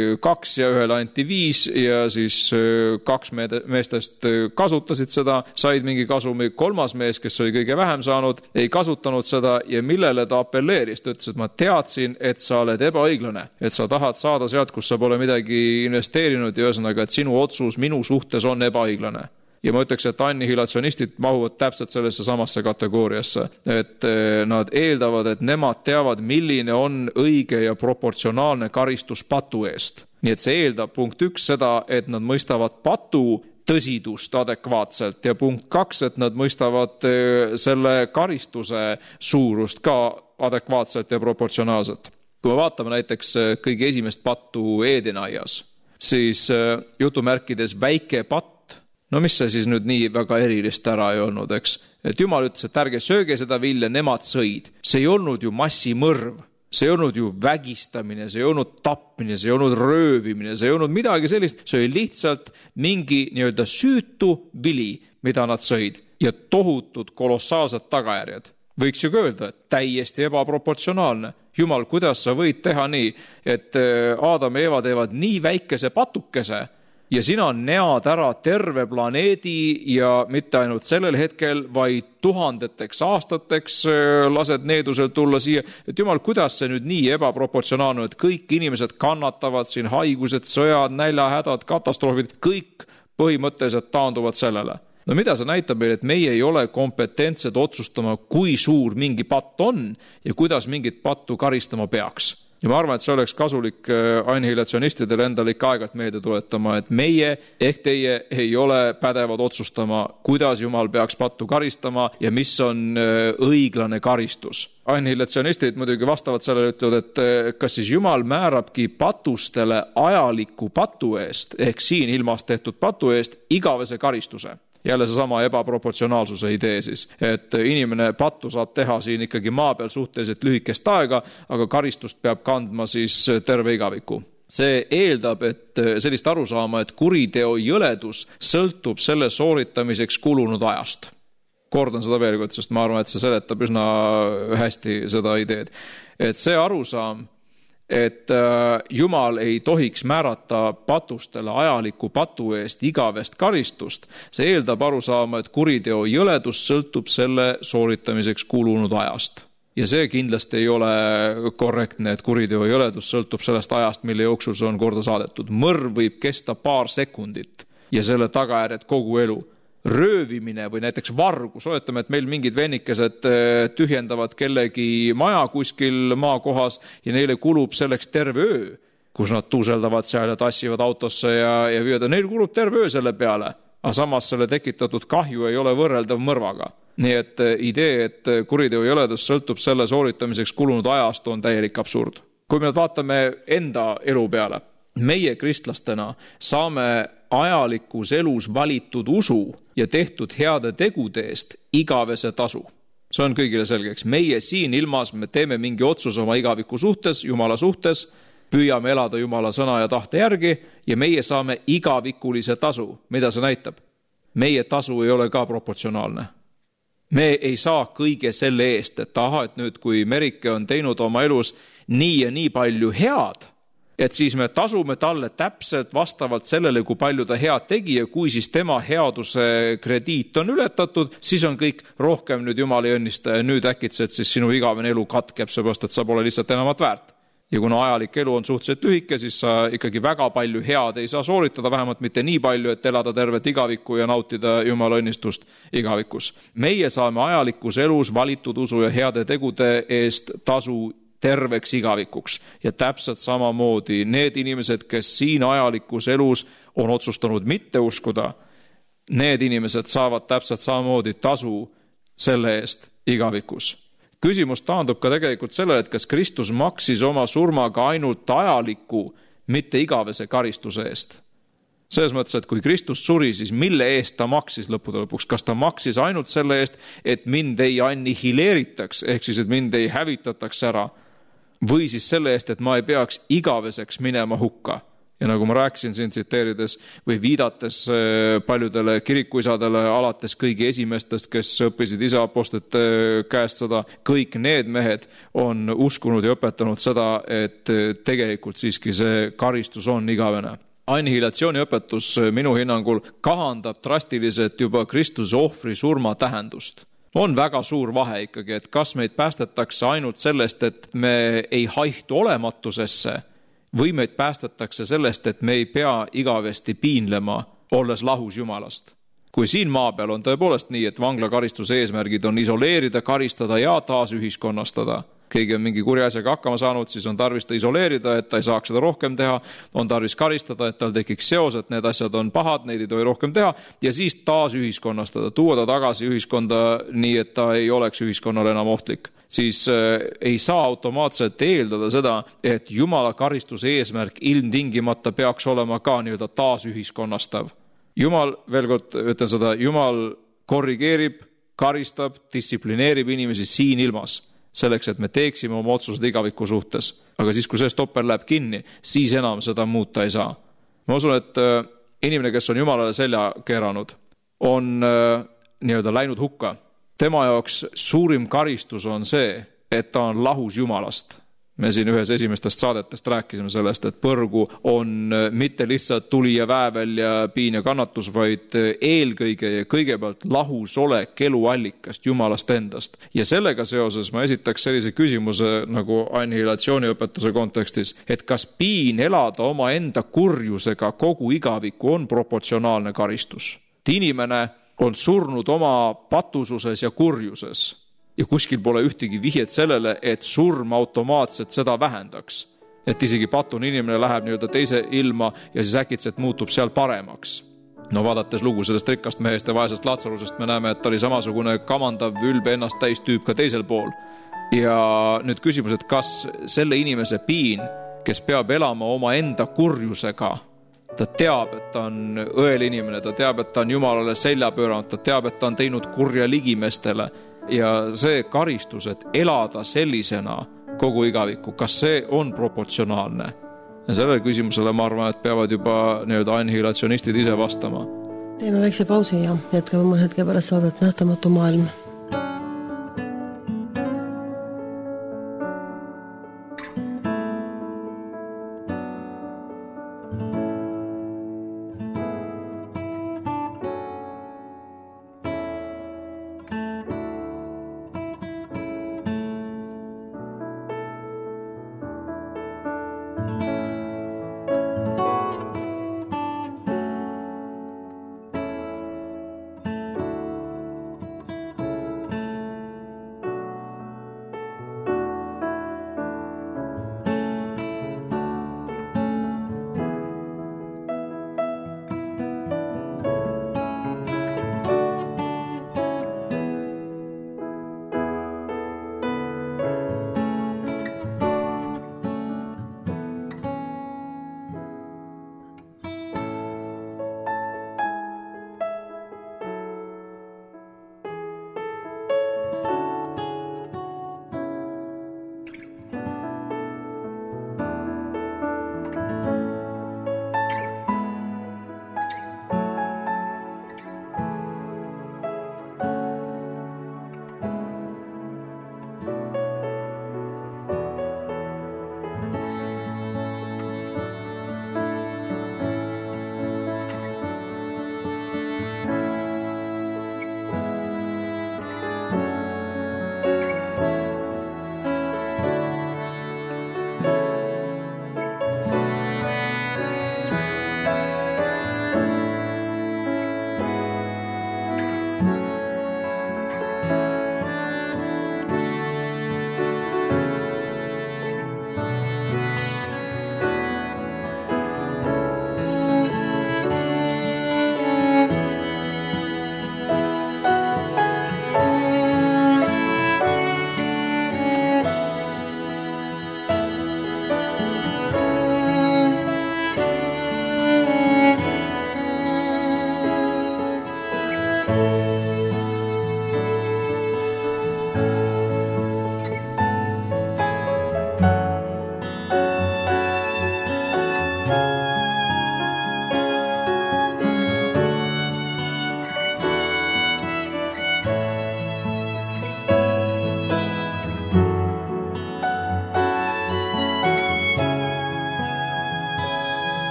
2 ja ühele anti 5 ja siis 2 meestest kasutasid seda, said mingi kasumi, 3. mees, kes oli kõige vähem saanud, ei kasutanud seda ja millele ta apelleeris, ta ütles, et ma teadsin, et sa oled ebaõiglane, et sa tahad saada sealt, kus sa pole midagi investeerinud ja ühesõnaga, et sinu otsus minu suhtes on ebaõiglane. Ja ma ütleks, et annihilatsionistid mahuvad täpselt sellesse samasse kategooriasse, et nad eeldavad, et nemad teavad, milline on õige ja proportsionaalne karistus patu eest. Nii et see eeldab punkt 1 seda, et nad mõistavad patu tõsidust adekvaatselt ja punkt 2, et nad mõistavad selle karistuse suurust ka adekvaatselt ja proportsionaalselt. Kui me vaatame näiteks kõige esimest pattu Edenaias, siis jutumärkides väike patt, no mis see siis nüüd nii väga erilist ära ei olnud, eks? Et Jumal ütles, et ärge sööge seda vilja, nemad sõid. See ei olnud ju massimõrv, see ei olnud ju vägistamine, see ei olnud tapmine, see ei olnud röövimine, see ei olnud midagi sellist, see oli lihtsalt mingi nii-öelda süütu vili, mida nad sõid ja tohutud kolossaalsed tagajärjed. Võiks ju öelda, et täiesti ebaproportsionaalne. Jumal, kuidas sa võid teha nii, et Aadam ja Eva teevad nii väikese patukese, ja sina nead ära terve planeedi ja mitte ainult sellel hetkel, vaid tuhandeteks aastateks lased needusel tulla siia. Et Jumal, kuidas see nüüd nii ebaproportsionaalne, et kõik inimesed kannatavad siin haigused, sõjad, näljahädad, katastroofid, kõik põhimõtteliselt taanduvad sellele. No mida see näitab meile, et meie ei ole kompetentsed otsustama, kui suur mingi patt on ja kuidas mingit pattu karistama peaks. Ja ma arvan, et see oleks kasulik annihilatsionistidele endale ikka aegalt meelde tuletama, et meie ehk teie ei ole pädevad otsustama, kuidas Jumal peaks pattu karistama ja mis on õiglane karistus. Annihilatsionistid muidugi vastavad sellele, ütlevad, et kas siis Jumal määrabki patustele ajaliku patu eest, ehk siin ilmas tehtud patu eest, igavese karistuse. Jälle see sama ebaproportsionaalsuse idee siis, et inimene pattu saab teha siin ikkagi maa peal suhteliselt lühikest aega, aga karistust peab kandma siis terve igaviku. See eeldab, et sellist arusaama, et kuriteo jõledus sõltub selle sooritamiseks kulunud ajast. Kordan seda veel kord, sest ma arvan, et see seletab üsna hästi seda ideed. Et see arusaam, et Jumal ei tohiks määrata patustele ajaliku patu eest igavest karistust, see eeldab arusaama, et kuriteo jõledus sõltub selle sooritamiseks kulunud ajast. Ja see kindlasti ei ole korrektne, et kuriteo jõledus sõltub sellest ajast, mille jooksul see on korda saadetud. Mõrv võib kesta paar sekundit ja selle tagajärjed kogu elu. Röövimine või näiteks vargus, oletame, et meil mingid vennikesed tühjendavad kellegi maja kuskil maakohas ja neile kulub selleks terve öö, kus nad tuuseldavad seal ja tassivad autosse ja viivad. Neil kulub terve öö selle peale, aga samas selle tekitatud kahju ei ole võrreldav mõrvaga. Nii et idee, et kuriteo jõledus sõltub selle sooritamiseks kulunud ajast, on täielik absurd. Kui me vaatame enda elu peale, meie kristlastena saame ajalikus elus valitud usu ja tehtud heade tegude eest igavese tasu. See on kõigile selgeks. Meie siin ilmas me teeme mingi otsus oma igaviku suhtes, Jumala suhtes, püüame elada Jumala sõna ja tahte järgi ja meie saame igavikulise tasu. Mida see näitab? Meie tasu ei ole ka proportsionaalne. Me ei saa kõige selle eest, et et nüüd kui Merike on teinud oma elus nii ja nii palju head, et siis me tasume talle täpselt vastavalt sellele, kui palju ta head tegi ja kui siis tema headuse krediit on ületatud, siis on kõik rohkem nüüd Jumala õnnista ja nüüd äkitselt siis sinu igavene elu katkeb, seepärast, et sa pole lihtsalt enamat väärt. Ja kuna ajalik elu on suhteliselt lühike, siis sa ikkagi väga palju head ei saa sooritada, vähemalt mitte nii palju, et elada tervet igavikku ja nautida Jumala õnnistust igavikus. Meie saame ajalikus elus valitud usu ja heade tegude eest tasu terveks igavikuks. Ja täpselt samamoodi need inimesed, kes siin ajalikus elus on otsustanud mitte uskuda, need inimesed saavad täpselt samamoodi tasu selle eest igavikus. Küsimus taandub ka tegelikult sellele, et kas Kristus maksis oma surmaga ainult ajaliku, mitte igavese karistuse eest. Selles mõttes, et kui Kristus suri, siis mille eest ta maksis lõppude lõpuks? Kas ta maksis ainult selle eest, et mind ei annihileeritaks, ehk siis, et mind ei hävitataks ära? Või siis selle eest, et ma ei peaks igaveseks minema hukka. Ja nagu ma rääkisin siin tsiteerides või viidates paljudele kirikuisadele, alates kõigi esimestest, kes õppisid isaapostlite käest seda, kõik need mehed on uskunud ja õpetanud seda, et tegelikult siiski see karistus on igavene. Annihilatsiooni õpetus minu hinnangul kahandab drastiliselt juba Kristuse ohvri surma tähendust. On väga suur vahe ikkagi, et kas meid päästetakse ainult sellest, et me ei haihtu olematusesse, või meid päästetakse sellest, et me ei pea igavesti piinlema, olles lahus Jumalast. Kui siin maa peal on tõepoolest nii, et vanglakaristuse eesmärgid on isoleerida, karistada ja taas ühiskonnastada. Keegi on mingi kurja asjaga hakkama saanud, siis on tarvis ta isoleerida, et ta ei saaks seda rohkem teha, on tarvis karistada, et tal tekiks seos, et need asjad on pahad, neid ei tohi rohkem teha, ja siis taas ühiskonnastada, tuua ta tagasi ühiskonda nii, et ta ei oleks ühiskonnale enam ohtlik. Siis ei saa automaatselt eeldada seda, et Jumala karistuse eesmärk ilmtingimata peaks olema ka nii-öelda taasühiskonnastav. Jumal, veel kord ütlen seda, Jumal korrigeerib, karistab, distsiplineerib inimesi siin ilmas, selleks, et me teeksime oma otsused igaviku suhtes. Aga siis, kui see stopper läheb kinni, siis enam seda muuta ei saa. Ma usun, et inimene, kes on Jumalale selja keeranud, on nii-öelda läinud hukka. Tema jaoks suurim karistus on see, et ta on lahus Jumalast. Me siin ühes esimestest saadetest rääkisime sellest, et põrgu on mitte lihtsalt tuli ja väävel ja piin ja kannatus, vaid eelkõige ja kõigepealt lahus olek eluallikast Jumalast endast. Ja sellega seoses ma esitaks sellise küsimuse nagu annihilatsiooniõpetuse kontekstis, et kas piin elada oma enda kurjusega kogu igaviku on proportsionaalne karistus. Inimene on surnud oma patususes ja kurjuses ja kuskil pole ühtegi vihjet sellele, et surm automaatselt seda vähendaks. Et isegi patun inimene läheb nii-öelda teise ilma ja siis äkitselt muutub seal paremaks. No vaadates lugu sellest rikkast mehest ja vaesest Latsarusest, me näeme, et ta oli samasugune kamandav, ülbe ennast täis tüüp ka teisel pool. Ja nüüd küsimus, et kas selle inimese piin, kes peab elama oma enda kurjusega, ta teab, et ta on õel inimene, ta teab, et ta on Jumalale selja pööranud, ta teab, et ta on teinud kurja ligimestele ja see karistus, et elada sellisena kogu igaviku, kas see on proportsionaalne? Ja sellele küsimusele ma arvan, et peavad juba nii-öelda annihilatsionistid ise vastama. Teeme väikse pausi ja jätkame mõne hetke pärast saadet Nähtamatu maailm.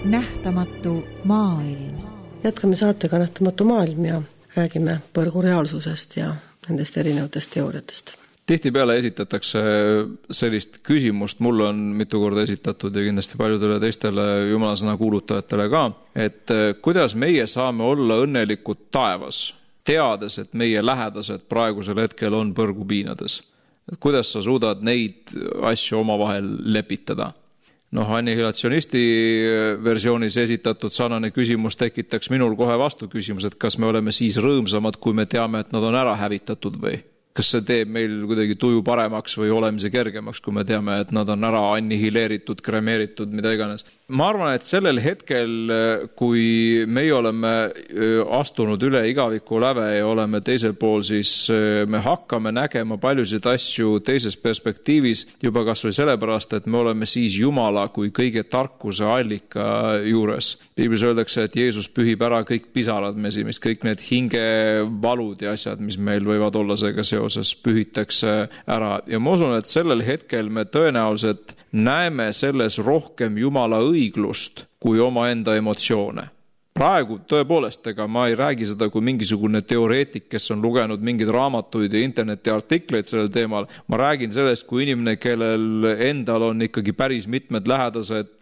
Nähtamatu maailm. Jätkame saatega Nähtamatu maailm ja räägime põrgu reaalsusest ja nendest erinevatest teooriatest. Tihtipeale esitatakse sellist küsimust, mulle on mitu korda esitatud ja kindlasti paljudele teistele jumalasõna kuulutajatele ka, et kuidas meie saame olla õnnelikud taevas, teades, et meie lähedased praegusel hetkel on põrgupiinades. Kuidas sa suudad neid asju omavahel lepitada? Annihilatsioonisti versioonis esitatud sarnane küsimus tekitaks minul kohe vastu küsimus, et kas me oleme siis rõõmsamad, kui me teame, et nad on ära hävitatud või? Kas see teeb meil kuidagi tuju paremaks või olemise kergemaks, kui me teame, et nad on ära annihileeritud, kremeeritud, mida iganes? Ma arvan, et sellel hetkel, kui meie oleme astunud üle igaviku läve ja oleme teisel pool, siis me hakkame nägema paljusid asju teises perspektiivis, juba kas või sellepärast, et me oleme siis Jumala kui kõige tarkuse allika juures. Piiblis öeldakse, et Jeesus pühib ära kõik pisarad mesimist, kõik need hingevalud ja asjad, mis meil võivad olla seega seoses, pühitakse ära. Ja ma usun, et sellel hetkel me tõenäoliselt näeme selles rohkem Jumala õiglust kui omaenda emotsioone. Praegu tõepoolest, ega ma ei räägi seda kui mingisugune teoreetik, kes on lugenud mingeid raamatuid ja internetiartikleid sellel teemal. Ma räägin sellest kui inimene, kellel endal on ikkagi päris mitmed lähedased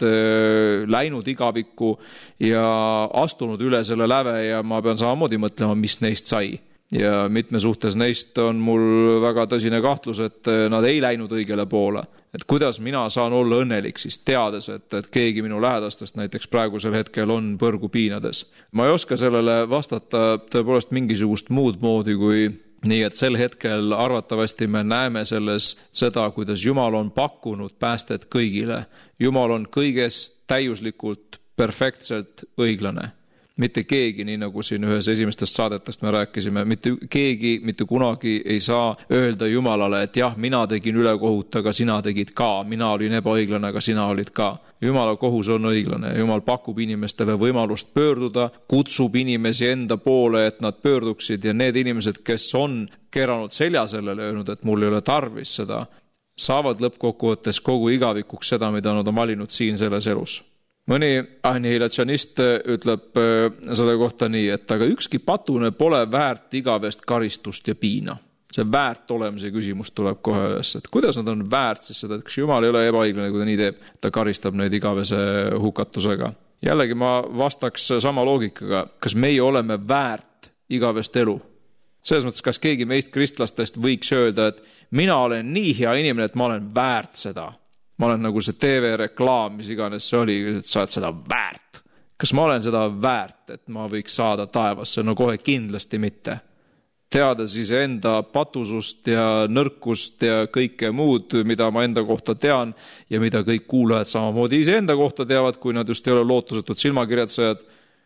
läinud igavikku ja astunud üle selle läve ja ma pean samamoodi mõtlema, mis neist sai. Ja mitme suhtes neist on mul väga tõsine kahtlus, et nad ei läinud õigele poole. Et kuidas mina saan olla õnnelik siis teades, et keegi minu lähedastest näiteks praegusel hetkel on põrgupiinades. Ma ei oska sellele vastata tõepoolest mingisugust muud moodi kui nii, et sel hetkel arvatavasti me näeme selles seda, kuidas Jumal on pakkunud päästet kõigile. Jumal on kõigest täiuslikult, perfektselt õiglane. Mitte keegi, nii nagu siin ühes esimestest saadetest me rääkisime, mitte keegi mitte kunagi ei saa öelda Jumalale, et jah, mina tegin ülekohut, aga sina tegid ka, mina olin ebaõiglane, aga sina olid ka. Jumala kohus on õiglane. Jumal pakub inimestele võimalust pöörduda, kutsub inimesi enda poole, et nad pöörduksid ja need inimesed, kes on keranud selja sellele öelnud, et mul ei ole tarvis seda, saavad lõppkokkuvõttes kogu igavikuks seda, mida nad on valinud siin selles elus. Mõni annihilatsionist ütleb selle kohta nii, et aga ükski patune pole väärt igavest karistust ja piina. See väärt olemise küsimus tuleb kohe üles, et kuidas nad on väärt siis seda, et kas Jumal ei ole ebaõiglane, kui ta nii teeb, ta karistab neid igavese hukatusega. Jällegi ma vastaks sama loogikaga, kas meie oleme väärt igavest elu. Selles mõttes, kas keegi meist kristlastest võiks öelda, et mina olen nii hea inimene, et ma olen väärt seda. Ma olen nagu see TV-reklaam, mis iganes see oli, et sa oled seda väärt. Kas ma olen seda väärt, et ma võiks saada taevasse? No kohe kindlasti mitte. Teada siis enda patusust ja nõrkust ja kõike muud, mida ma enda kohta tean ja mida kõik kuulajad samamoodi ise enda kohta teavad, kui nad just ei ole lootusetud silmakirjatsejad,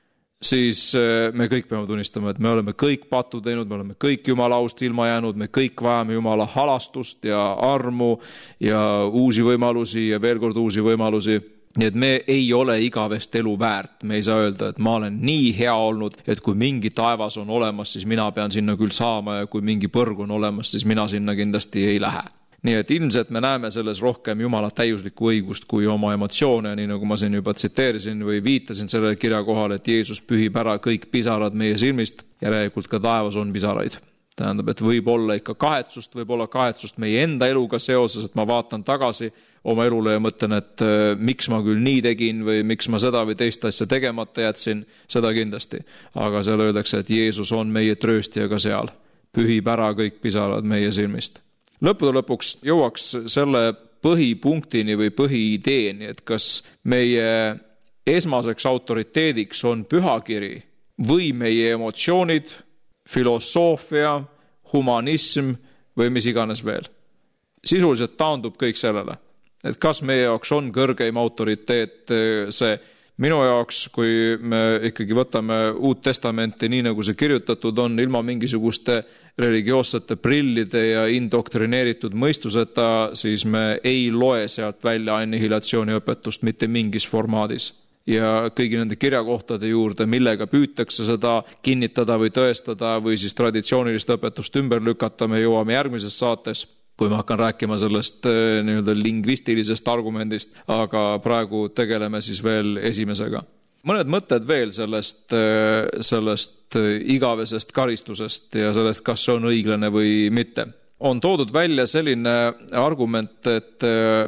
siis me kõik peame tunnistama, et me oleme kõik pattu teinud, me oleme kõik Jumala aust ilma jäänud, me kõik vajame Jumala halastust ja armu ja uusi võimalusi ja veel kord uusi võimalusi. Nii et me ei ole igavest elu väärt. Me ei saa öelda, et ma olen nii hea olnud, et kui mingi taevas on olemas, siis mina pean sinna küll saama ja kui mingi põrg on olemas, siis mina sinna kindlasti ei lähe. Nii et ilmselt me näeme selles rohkem Jumala täiuslikku õigust kui oma emotsioone, nii nagu ma siin juba tsiteerisin või viitasin sellele kirja kohal, et Jeesus pühib ära kõik pisarad meie silmist, järelikult ka taevas on pisaraid. Tähendab, et võib olla ikka kahetsust, võib olla kahetsust meie enda eluga seoses, et ma vaatan tagasi oma elule ja mõtlen, et miks ma küll nii tegin või miks ma seda või teist asja tegemata jätsin, seda kindlasti. Aga seal öeldakse, et Jeesus on meie trööstijaga seal, pühib ära kõik pisarad meie silmist. Lõppude lõpuks jõuaks selle põhipunktini või põhiideeni, et kas meie esmaseks autoriteediks on pühakiri või meie emotsioonid, filosoofia, humanism või mis iganes veel. Sisuliselt taandub kõik sellele, et kas meie jaoks on kõrgeim autoriteet see. Minu jaoks, kui me ikkagi võtame Uut Testamenti, nii nagu see kirjutatud on, ilma mingisuguste religioossete prillide ja indoktrineeritud mõistuseta, siis me ei loe sealt välja annihilatsiooni õpetust mitte mingis formaadis. Ja kõigi nende kirjakohtade juurde, millega püütakse seda kinnitada või tõestada või siis traditsioonilist õpetust ümber lükata, me jõuame järgmises saates, kui ma hakkan rääkima sellest nii-öelda lingvistilisest argumendist, aga praegu tegeleme siis veel esimesega. Mõned mõtted veel sellest igavesest karistusest ja sellest, kas see on õiglane või mitte. On toodud välja selline argument, et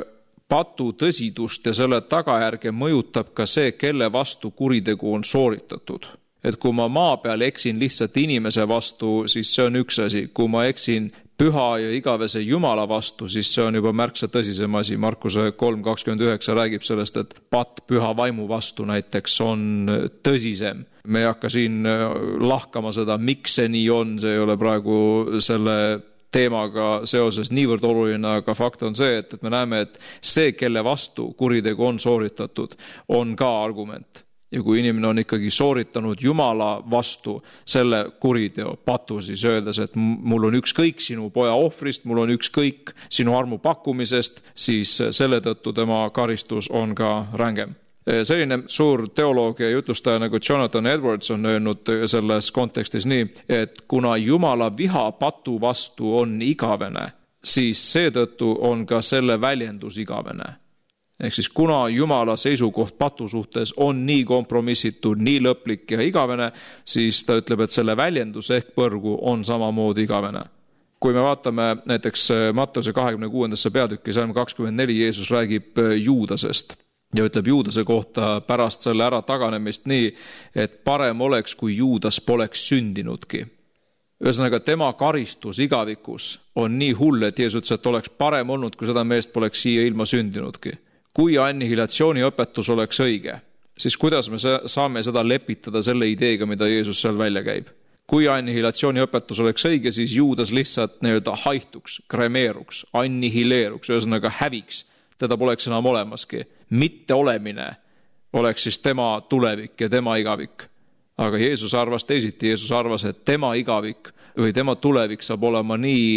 patu tõsidust ja selle tagajärge mõjutab ka see, kelle vastu kuritegu on sooritatud. Et kui ma maa peal eksin lihtsalt inimese vastu, siis see on üks asi. Kui ma eksin püha ja igavese Jumala vastu, siis see on juba märksa tõsisem asi. Markuse 3.29 räägib sellest, et patt püha vaimu vastu näiteks on tõsisem. Me ei hakka siin lahkama seda, miks see nii on, see ei ole praegu selle teemaga seoses niivõrd oluline, aga fakt on see, et me näeme, et see, kelle vastu kuritegu on sooritatud, on ka argument. Ja kui inimene on ikkagi sooritanud Jumala vastu selle kuriteo patu, siis öeldes, et mul on ükskõik sinu poja ohvrist, mul on ükskõik sinu armu pakkumisest, siis selle tõttu tema karistus on ka rängem. Selline suur teoloog ja jutlustaja nagu Jonathan Edwards on öelnud selles kontekstis nii, et kuna Jumala viha patu vastu on igavene, siis seetõttu on ka selle väljendus igavene. Ehk siis kuna Jumala seisukoht patu suhtes on nii kompromissitud, nii lõplik ja igavene, siis ta ütleb, et selle väljendus ehk põrgu on samamoodi igavene. Kui me vaatame näiteks Matteuse 26. peatükki, salm 24, Jeesus räägib Juudasest ja ütleb Juudase kohta pärast selle ära taganemist nii, et parem oleks, kui Juudas poleks sündinudki. Ühesõnaga, tema karistus igavikus on nii hull, et Jeesus ütles, et oleks parem olnud, kui seda meest poleks siia ilma sündinudki. Kui annihilatsiooni õpetus oleks õige, siis kuidas me saame seda lepitada selle ideega, mida Jeesus seal välja käib? Kui annihilatsiooni õpetus oleks õige, siis Juudas lihtsalt nii-öelda haihtuks, kremeeruks, annihileeruks, ühesõnaga häviks. Teda poleks enam olemaski. Mitte olemine oleks siis tema tulevik ja tema igavik. Aga Jeesus arvas teisiti. Jeesus arvas, et tema igavik või tema tulevik saab olema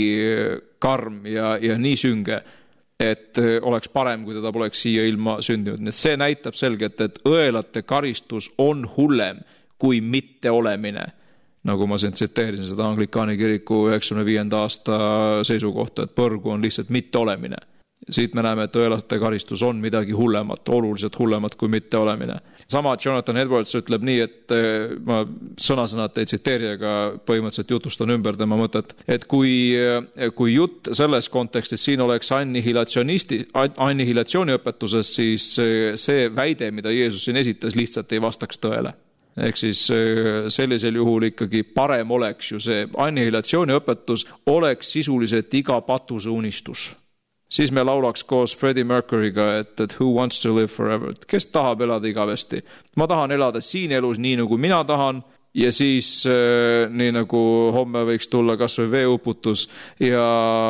nii karm ja nii sünge, et oleks parem, kui teda poleks siia ilma sündinud. Nii et see näitab selgelt, et õelate karistus on hullem kui mitte olemine. Nagu ma siin tsiteerisin seda Anglikaani kiriku 95. aasta seisukohta, et põrgu on lihtsalt mitte olemine. Siit me näeme, et õelate karistus on midagi hullemat, oluliselt hullemat kui mitte olemine. Sama Jonathan Edwards ütleb nii, et ma sõna-sõnat ei tsiteeri, aga põhimõtteliselt jutustan ümber tema mõtet, et kui jutt selles kontekstis siin oleks annihilatsiooni õpetuses, siis see väide, mida Jeesus siin esitas, lihtsalt ei vastaks tõele. Ehk siis sellisel juhul ikkagi parem oleks ju see annihilatsiooni õpetus oleks sisuliselt iga patuse unistus. Siis me laulaks koos Freddie Mercuryga, et who wants to live forever, kes tahab elada igavesti. Ma tahan elada siin elus nii, nagu mina tahan, ja siis nii nagu homme võiks tulla kas või veeuputus ja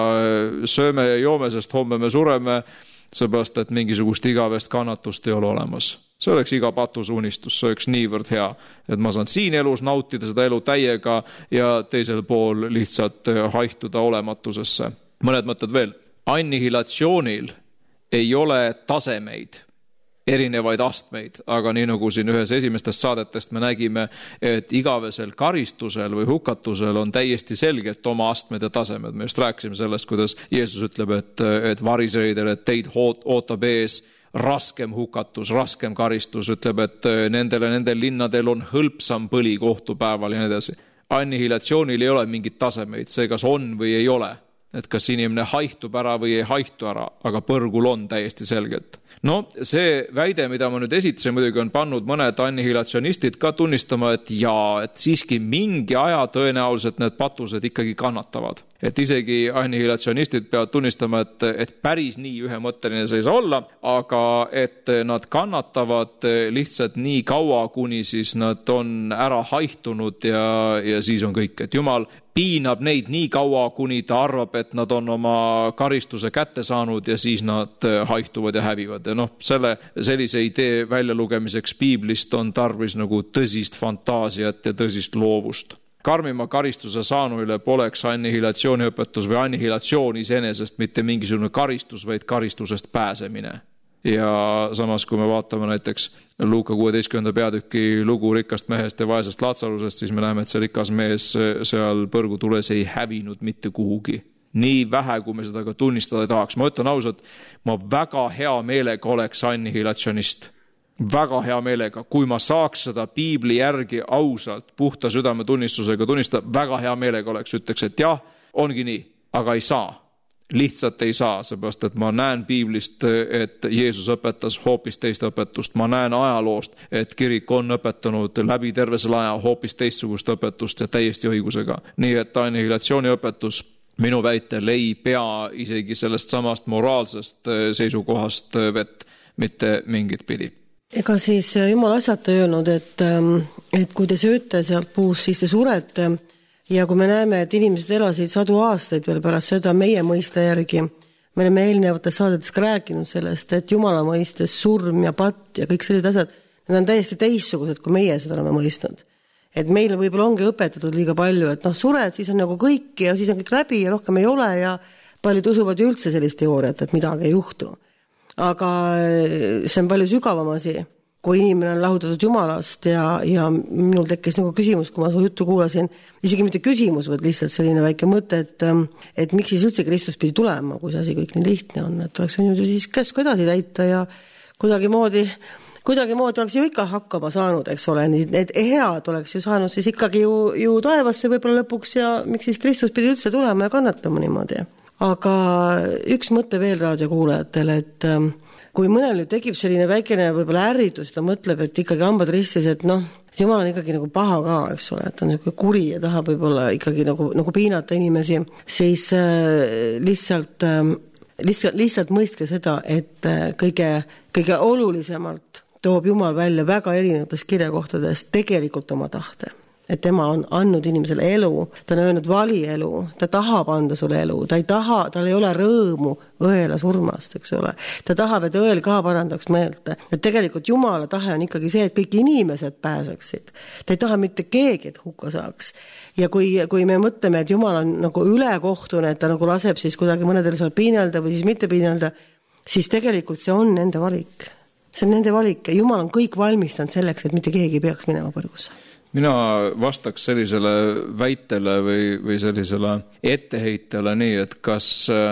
sööme ja joome, sest homme me sureme, seepärast, et mingisugust igavest kannatust ei ole olemas. See oleks iga patuse unistus, see oleks niivõrd hea, et ma saan siin elus nautida seda elu täiega ja teisel pool lihtsalt haihtuda olematusesse. Mõned mõtted veel. Annihilatsioonil ei ole tasemeid, erinevaid astmeid, aga nii nagu siin ühes esimestest saadetest me nägime, et igavesel karistusel või hukatusel on täiesti selgelt oma astmed ja tasemed. Me just rääkisime sellest, kuidas Jeesus ütleb, et variseridele, et teid ootab ees raskem hukatus, raskem karistus, ütleb, et nendel linnadel on hõlpsam põli kohtupäeval ja nii edasi. Annihilatsioonil ei ole mingit tasemeid, see kas on või ei ole. Et kas inimene haihtub ära või ei haihtu ära, aga põrgul on täiesti selgelt. No see väide, mida ma nüüd esitasin, muidugi on pannud mõned annihilatsionistid ka tunnistama, et et siiski mingi aja tõenäoliselt need patused ikkagi kannatavad. Et isegi annihilatsionistid peavad tunnistama, et päris nii ühemõtteline see ei saa olla, aga et nad kannatavad lihtsalt nii kaua, kuni siis nad on ära haihtunud ja siis on kõik. Et Jumal piinab neid nii kaua, kuni ta arvab, et nad on oma karistuse kätte saanud ja siis nad haihtuvad ja hävivad. Ja sellise idee väljalugemiseks Piiblist on tarvis nagu tõsist fantaasiat ja tõsist loovust. Karmima karistuse saanuile poleks annihilatsiooniõpetus või annihilatsioon iseenesest mitte mingisugune karistus, vaid karistusest pääsemine. Ja samas, kui me vaatame näiteks Luuka 16. peatüki lugu rikkast mehest ja vaesest Laatsarusest, siis me näeme, et see rikas mees seal põrgutules ei hävinud mitte kuhugi. nii vähe, kui me seda ka tunnistada ei tahaks. Ma ütlen ausalt, ma väga hea meelega oleks annihilatsionist. Väga hea meelega, kui ma saaks seda piibli järgi ausalt, puhta südametunnistusega tunnistada, väga hea meelega oleks, ütleks, et jah, ongi nii, aga ei saa. Lihtsalt ei saa, seepärast, et ma näen piiblist, et Jeesus õpetas hoopis teist õpetust. Ma näen ajaloost, et kirik on õpetanud läbi terve selle aja hoopis teistsugust õpetust ja täiesti õigusega. Nii et annihilatsiooni õpetus minu väitel ei pea isegi sellest samast moraalsest seisukohast vett mitte mingit pidi. Ega siis Jumal asjata öelnud, et kui te sööte sealt puust, siis te surete ja kui me näeme, et inimesed elasid 100 aastaid veel pärast seda meie mõiste järgi, me oleme eelnevates saadetes ka rääkinud sellest, et Jumala mõistes surm ja patt ja kõik sellised asjad, need on täiesti teistsugused, kui meie seda oleme mõistnud. Et meil võib-olla ongi õpetatud liiga palju, et sured, siis on nagu kõik ja siis on kõik läbi ja rohkem ei ole ja paljud usuvad ju üldse sellist teooriat, et midagi ei juhtu. Aga see on palju sügavam asi, kui inimene on lahutatud Jumalast ja minul tekkis nagu küsimus, kui ma su juttu kuulasin, isegi mitte küsimus, vaid lihtsalt selline väike mõte, et miks siis üldse Kristus pidi tulema, kui see asi kõik nii lihtne on, et oleks võinud ju siis käsku edasi täita ja kuidagimoodi oleks ju ikka hakkama saanud, eks ole, need head oleks ju saanud siis ikkagi ju taevasse võib-olla lõpuks ja miks siis Kristus pidi üldse tulema ja kannatama niimoodi. Aga üks mõte veel raadiokuulajatele, et kui mõnel nüüd tekib selline väikene võib-olla ärritus, ta mõtleb, et ikkagi hambad ristis, et Jumal on ikkagi nagu paha ka, eks ole, et on niisugune kuri ja tahab võib-olla ikkagi nagu piinata inimesi, siis lihtsalt mõistke seda, et kõige olulisemalt toob Jumal välja väga erinevates kirjakohtades tegelikult oma tahte. Et tema on andnud inimesele elu, ta on öelnud vali elu, ta tahab anda sulle elu, tal ei ole rõõmu õela surmast, eks ole. Ta tahab, et õel ka parandaks meelt. Et tegelikult Jumala tahe on ikkagi see, et kõik inimesed pääseksid. Ta ei taha mitte keegi, et hukka saaks. Ja kui me mõtleme, et Jumal on nagu ülekohtune, et ta nagu laseb siis kuidagi mõnedel seal piinelda või siis mitte piinelda, siis tegelikult see on nende valik. See on nende valik ja Jumal on kõik valmistanud selleks, et mitte keegi ei peaks minema põrgusse. Mina vastaks sellisele väitele või sellisele etteheitele nii, et kas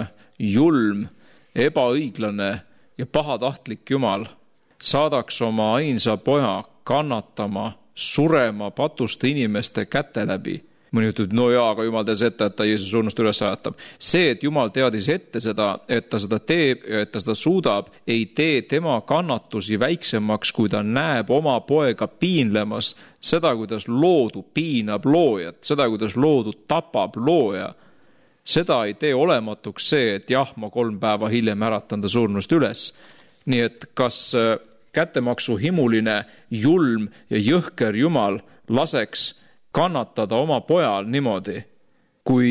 julm, ebaõiglane ja pahatahtlik Jumal saadaks oma ainsa poja kannatama, surema patuste inimeste käte läbi. Mõni ütleb, no jaa, aga Jumal teadis ette, et ta Jeesus surnust üles ajatab. See, et Jumal teadis ette seda, et ta seda teeb ja et ta seda suudab, ei tee tema kannatusi väiksemaks, kui ta näeb oma poega piinlemas, seda, kuidas loodu piinab loojat, seda, kuidas loodu tapab looja. Seda ei tee olematuks see, et jah, ma 3 päeva hiljem äratan ta surnust üles. Nii et kas kättemaksu himuline, julm ja jõhker Jumal laseks kannatada oma pojal niimoodi, kui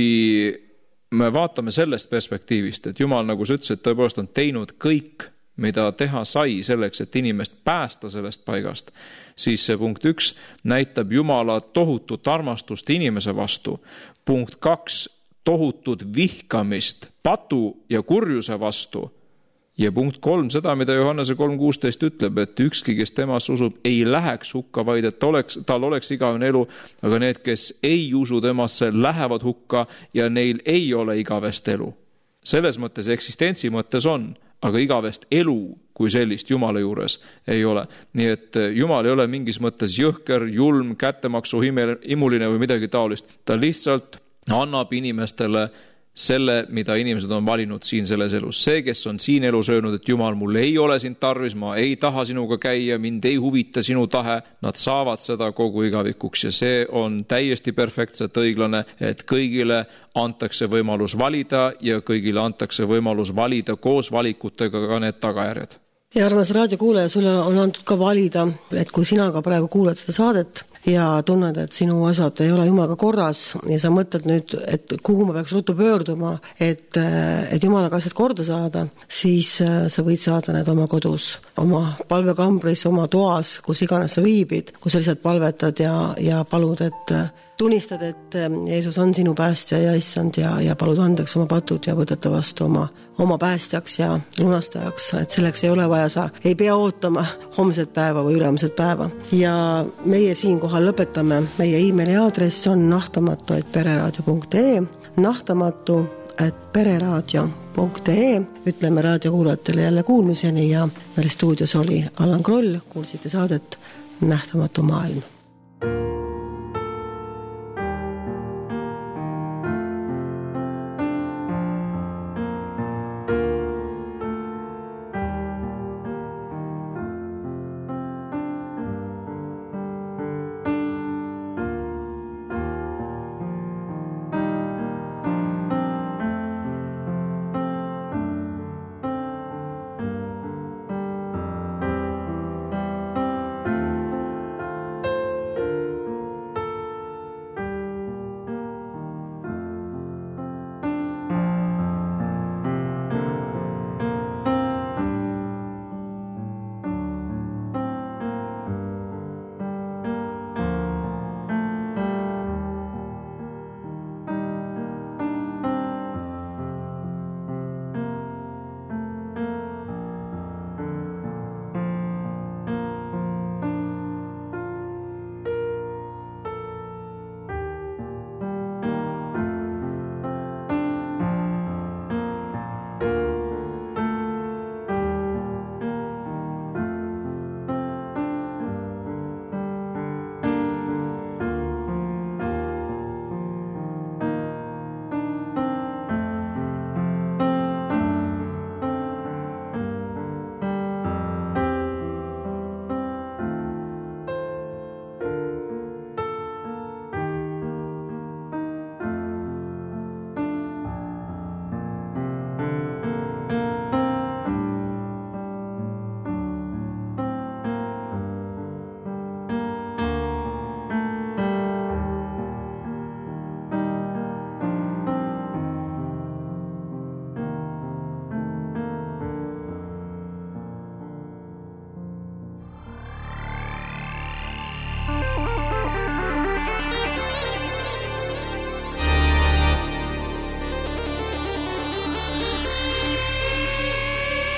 me vaatame sellest perspektiivist, et Jumal, nagu sa ütlesid, tõepoolest on teinud kõik, mida teha sai selleks, et inimest päästa sellest paigast, siis see punkt 1 näitab Jumala tohutut armastust inimese vastu. Punkt 2, tohutut vihkamist patu ja kurjuse vastu. Ja punkt 3, seda, mida Johannese 3.16 ütleb, et ükski, kes temas usub, ei läheks hukka, vaid et tal oleks igavene elu, aga need, kes ei usu temasse, lähevad hukka ja neil ei ole igavest elu. Selles mõttes eksistentsi mõttes on, aga igavest elu kui sellist Jumala juures ei ole. Nii et Jumal ei ole mingis mõttes jõhker, julm, kättemaksu imuline või midagi taolist. Ta lihtsalt annab inimestele selle, mida inimesed on valinud siin selles elus. See, kes on siin elus öelnud, et Jumal, mul ei ole sind tarvis, ma ei taha sinuga käia, mind ei huvita sinu tahe, nad saavad seda kogu igavikuks ja see on täiesti perfektselt õiglane, et kõigile antakse võimalus valida ja kõigile antakse võimalus valida koos valikutega ka need tagajärjed. Ja armas raadiokuulaja, sulle on antud ka valida, et kui sina ka praegu kuulad seda saadet ja tunned, et sinu asjad ei ole Jumalaga korras ja sa mõtled nüüd, et kuhu ma peaks ruttu pöörduma, et Jumalaga asjad korda saada, siis sa võid saada need oma kodus, oma palvekambris, oma toas, kus iganes sa viibid, kus sa lihtsalt palvetad ja palud, et tunnistad, et Jeesus on sinu päästja ja issand ja palud andeks oma patud ja võtata vastu oma päästjaks ja lunastajaks, et selleks ei ole vaja, sa ei pea ootama homset päeva või ülemset päeva. Ja meie siinkohal lõpetame, meie e-maili aadress on nahtamatu@pereradio.ee, nahtamatu info@pereraadio.ee. Ütleme raadiokuulajatele jälle kuulmiseni ja meil stuudios oli Allan Kroll, kuulsite saadet Nähtamatu maailm.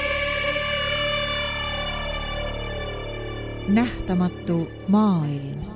Nähtamatu maailm.